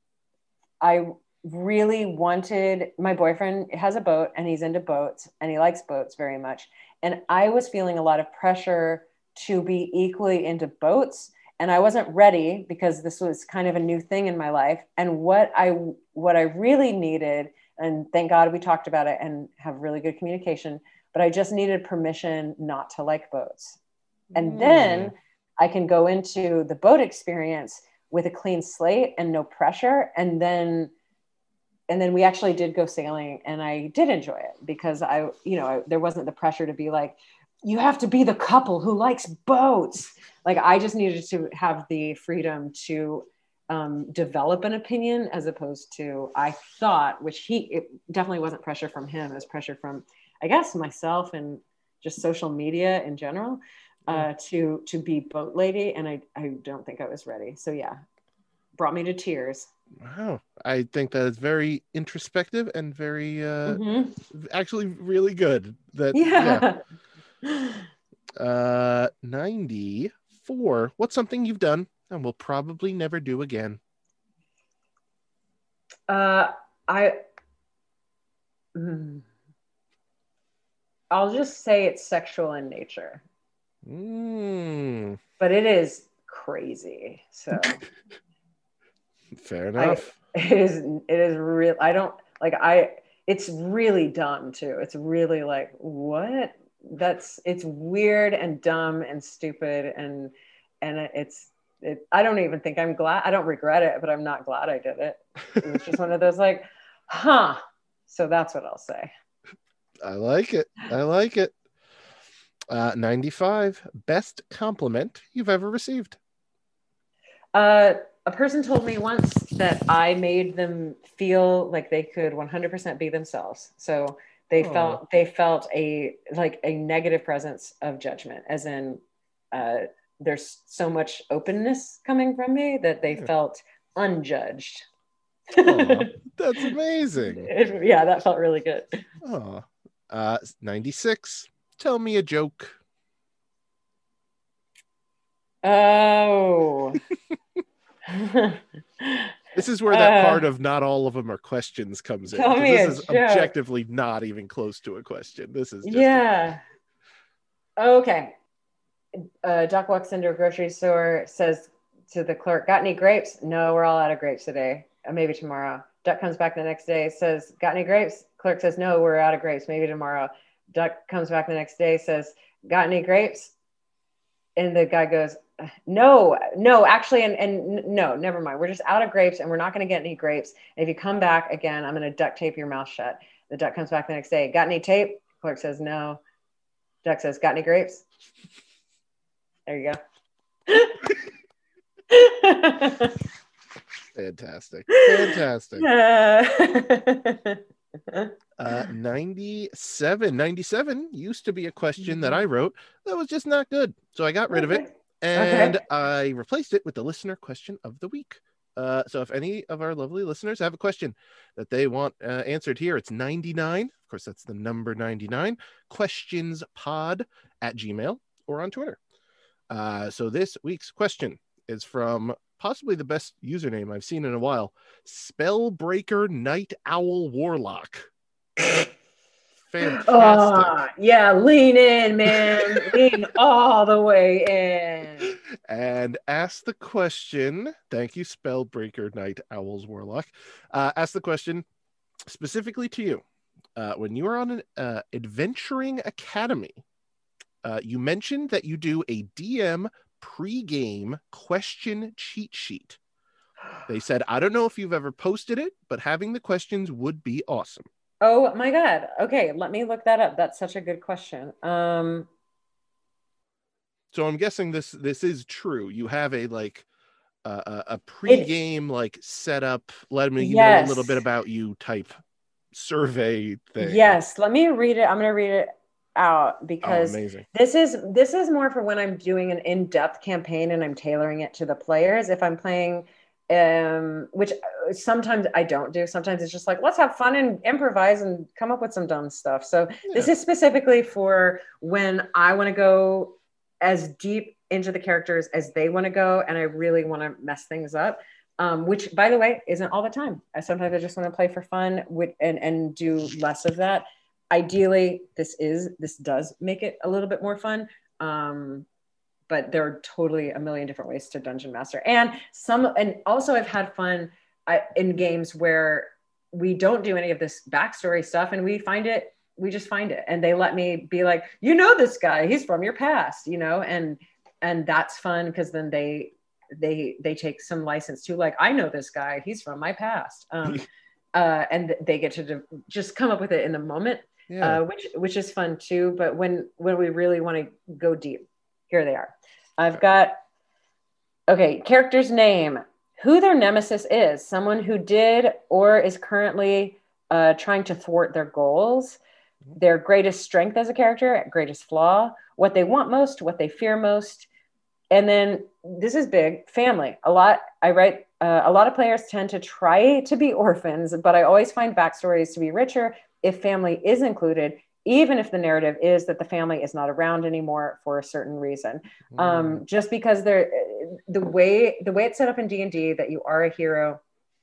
really wanted, my boyfriend has a boat and he's into boats and he likes boats very much. And I was feeling a lot of pressure to be equally into boats. And I wasn't ready because this was kind of a new thing in my life. And what I really needed, and thank God we talked about it and have really good communication, but I just needed permission not to like boats. And then I can go into the boat experience with a clean slate and no pressure. And then we actually did go sailing, and I did enjoy it because there wasn't the pressure to be like, you have to be the couple who likes boats. Like, I just needed to have the freedom to develop an opinion, as opposed to, I thought, it definitely wasn't pressure from him. It was pressure from, I guess, myself and just social media in general, to be boat lady. And I don't think I was ready. So yeah, brought me to tears. Wow. I think that is very introspective and very actually really good. 94. What's something you've done and will probably never do again? I'll just say it's sexual in nature. But it is crazy. So fair enough. It is real. It's really dumb too. It's really like, what? It's weird and dumb and stupid. And I don't even think I'm glad. I don't regret it, but I'm not glad I did it. It was just one of those like, so that's what I'll say. I like it. 95. Best compliment you've ever received? A person told me once that I made them feel like they could 100% be themselves. So they felt a negative presence of judgment, as in there's so much openness coming from me that they felt unjudged. That's amazing. Yeah, that felt really good. 96. Tell me a joke. Oh. This is where that part of not all of them are questions comes in. This is objectively not even close to a question. This is just okay. Doc walks into a grocery store, says to the clerk, "Got any grapes?" "No, we're all out of grapes today. Maybe tomorrow." Duck comes back the next day, says, "Got any grapes?" Clerk says, "No, we're out of grapes. Maybe tomorrow." Duck comes back the next day, says, "Got any grapes?" And the guy goes, no, actually, and no, never mind. We're just out of grapes and we're not going to get any grapes. And if you come back again, I'm going to duct tape your mouth shut. The duck comes back the next day. "Got any tape?" Clerk says, "No." Duck says, "Got any grapes?" There you go. Fantastic. Fantastic. 97 used to be a question that I wrote that was just not good. So I got rid of it and I replaced it with the listener question of the week. So if any of our lovely listeners have a question that they want answered here, it's 99. Of course, that's the number 99, questionspod@gmail.com or on Twitter. So this week's question is from possibly the best username I've seen in a while, Spellbreaker Night Owl Warlock. Fantastic. Yeah, lean in, man. Lean all the way in. And ask the question. Thank you, Spellbreaker Night Owls Warlock. Ask the question specifically to you. When you are on an adventuring academy, you mentioned that you do a DM pre-game question cheat sheet. They said, I don't know if you've ever posted it, but having the questions would be awesome. Oh my God. Okay, let me look that up. That's such a good question. So I'm guessing this is true. You have a pre-game setup, let me know a little bit about you type survey thing. Yes, let me read it. I'm going to read it out because this is more for when I'm doing an in-depth campaign and I'm tailoring it to the players. If I'm playing which sometimes I don't do. Sometimes it's just like, let's have fun and improvise and come up with some dumb stuff. So this is specifically for when I want to go as deep into the characters as they want to go. And I really want to mess things up. Which by the way, isn't all the time. Sometimes I just want to play for fun and do less of that. Ideally, this does make it a little bit more fun. But there are totally a million different ways to dungeon master. And also I've had fun in games where we don't do any of this backstory stuff and we just find it. And they let me be like, this guy, he's from your past, and that's fun because then they take some license too. Like, I know this guy, he's from my past. And they get to just come up with it in the moment, which is fun too. But when we really want to go deep, here they are. I've got, character's name, who their nemesis is, someone who did or is currently trying to thwart their goals, their greatest strength as a character, greatest flaw, what they want most, what they fear most. And then this is big, family. A lot of players tend to try to be orphans, but I always find backstories to be richer if family is included, even if the narrative is that the family is not around anymore for a certain reason. Just because the way it's set up in D&D that you are a hero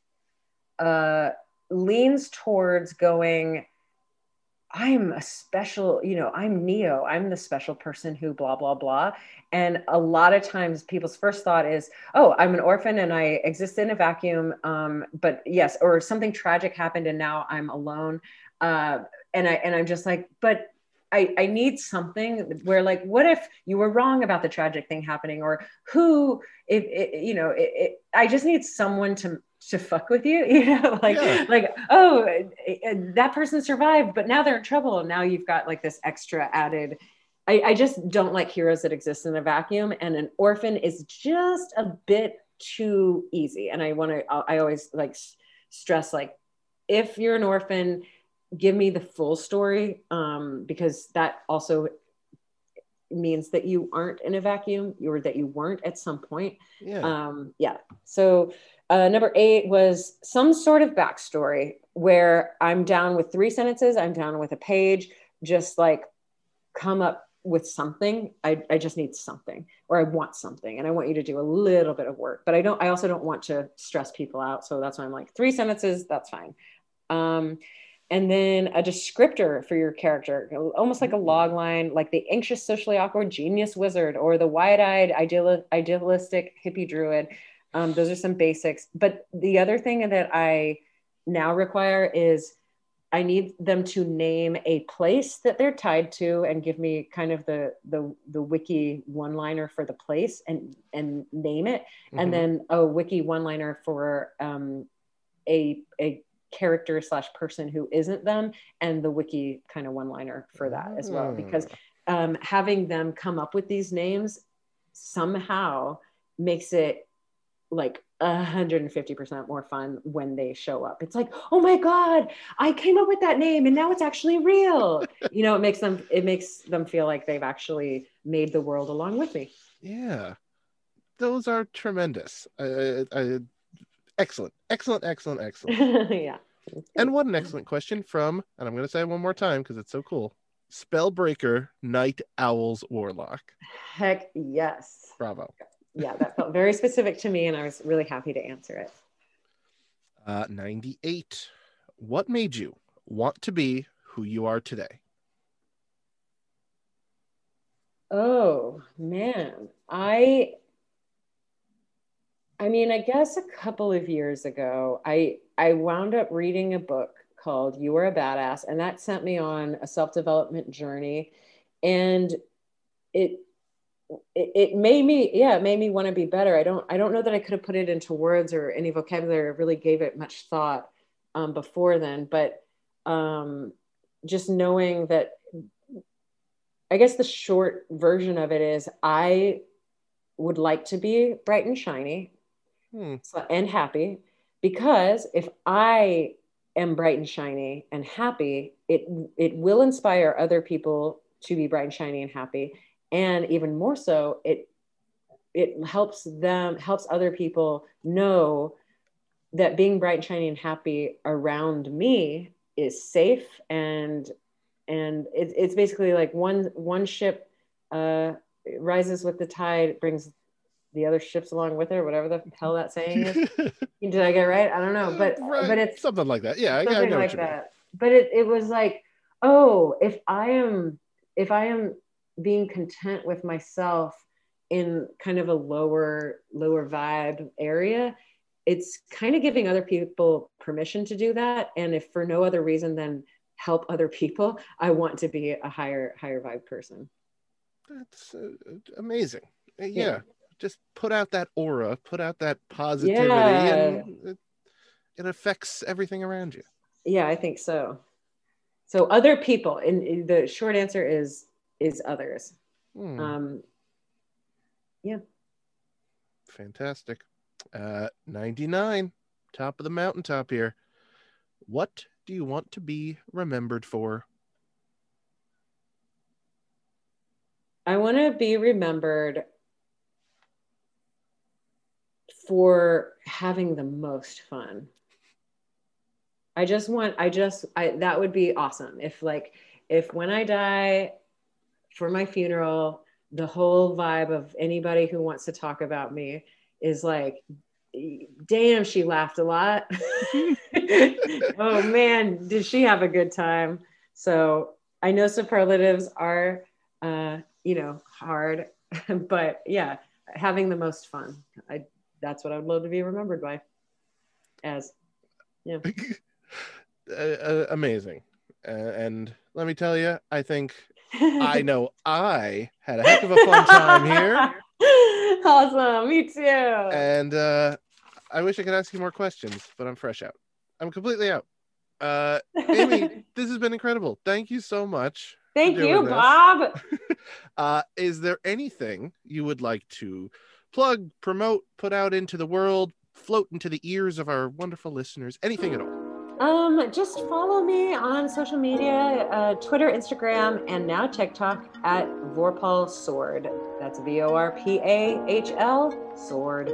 leans towards going, I'm a special, I'm Neo, I'm the special person who blah, blah, blah. And a lot of times people's first thought is, oh, I'm an orphan and I exist in a vacuum. But yes, or something tragic happened and now I'm alone. And I'm just like, but I need something where like, what if you were wrong about the tragic thing happening, or I just need someone to fuck with you, oh, that person survived, but now they're in trouble. And now you've got like this extra added, I just don't like heroes that exist in a vacuum, and an orphan is just a bit too easy. And I always like stress, like, if you're an orphan, give me the full story, because that also means that you aren't in a vacuum, or that you weren't at some point. So number 8 was some sort of backstory where I'm down with 3 sentences, I'm down with a page, just like come up with something. I just need something, or I want something, and I want you to do a little bit of work, but I also don't want to stress people out. So that's why I'm like 3 sentences, that's fine. And then a descriptor for your character, almost like a log line, like the anxious, socially awkward genius wizard, or the wide-eyed, idealistic hippie druid. Those are some basics. But the other thing that I now require is I need them to name a place that they're tied to and give me kind of the wiki one-liner for the place and name it. Mm-hmm. And then a wiki one-liner for a character / person who isn't them, and the wiki kind of one-liner for that as well, because having them come up with these names somehow makes it like 150% more fun when they show up. It's like, oh my God, I came up with that name and now it's actually real. It makes them feel like they've actually made the world along with me. Yeah. Those are tremendous. Excellent. Yeah. And what an excellent question from, and I'm going to say it one more time because it's so cool, Spellbreaker Night Owls Warlock. Heck yes. Bravo. Yeah, that felt very specific to me and I was really happy to answer it. 98. What made you want to be who you are today? Oh, man. I mean, I guess a couple of years ago, I wound up reading a book called You Are a Badass, and that sent me on a self-development journey. And it made me want to be better. I don't know that I could have put it into words or any vocabulary, or really gave it much thought before then, but just knowing that, I guess the short version of it is I would like to be bright and shiny and happy, because if I am bright and shiny and happy, it will inspire other people to be bright and shiny and happy. And even more so, it helps other people know that being bright and shiny and happy around me is safe. And it's basically like one ship rises with the tide, brings the other ships along with it, or whatever the hell that saying is. Did I get it right? I don't know, but it's something like that. Yeah, something like that. But it was like, oh, if I am being content with myself in kind of a lower vibe area, it's kind of giving other people permission to do that. And if for no other reason than help other people, I want to be a higher vibe person. That's amazing. Yeah. Just put out that aura, put out that positivity, and it affects everything around you. Yeah, I think so. So other people, and the short answer is others. Yeah. Fantastic. 99, top of the mountaintop here. What do you want to be remembered for? I want to be remembered for having the most fun. That would be awesome. If when I die, for my funeral, the whole vibe of anybody who wants to talk about me is like, damn, she laughed a lot. Oh man, did she have a good time? So I know superlatives are, hard, but yeah, having the most fun. That's what I would love to be remembered by as. Yeah. Amazing. And let me tell you, I think I know I had a heck of a fun time here. Awesome. Me too. And I wish I could ask you more questions, but I'm fresh out. I'm completely out. Amy, this has been incredible. Thank you so much. Thank you, Bob. Is there anything you would like to plug, promote, put out into the world, float into the ears of our wonderful listeners? Anything at all? Just follow me on social media, Twitter, Instagram, and now TikTok at Vorpal Sword. That's VORPAHL Sword.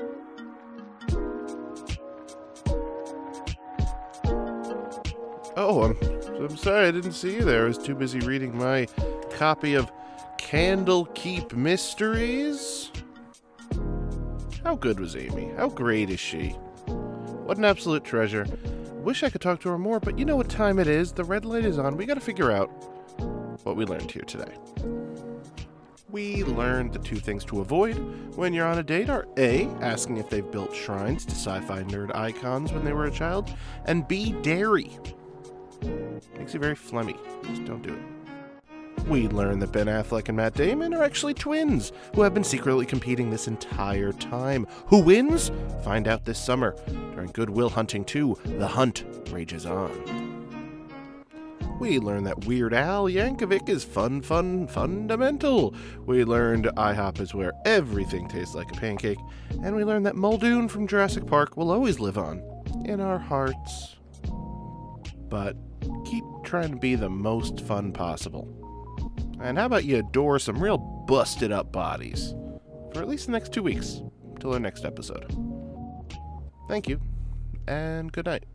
Oh, I'm sorry I didn't see you there. I was too busy reading my copy of Candlekeep Mysteries. How good was Amy? How great is she? What an absolute treasure. Wish I could talk to her more, but you know what time it is. The red light is on. We got to figure out what we learned here today. We learned the two things to avoid when you're on a date are A, asking if they've built shrines to sci-fi nerd icons when they were a child, and B, dairy. Makes you very phlegmy. Just don't do it. We learned that Ben Affleck and Matt Damon are actually twins who have been secretly competing this entire time. Who wins? Find out this summer during Good Will Hunting 2. The hunt rages on. We learned that Weird Al Yankovic is fundamental. We learned IHOP is where everything tastes like a pancake. And we learned that Muldoon from Jurassic Park will always live on in our hearts. But keep trying to be the most fun possible. And how about you adore some real busted up bodies for at least the next 2 weeks till our next episode. Thank you, and good night.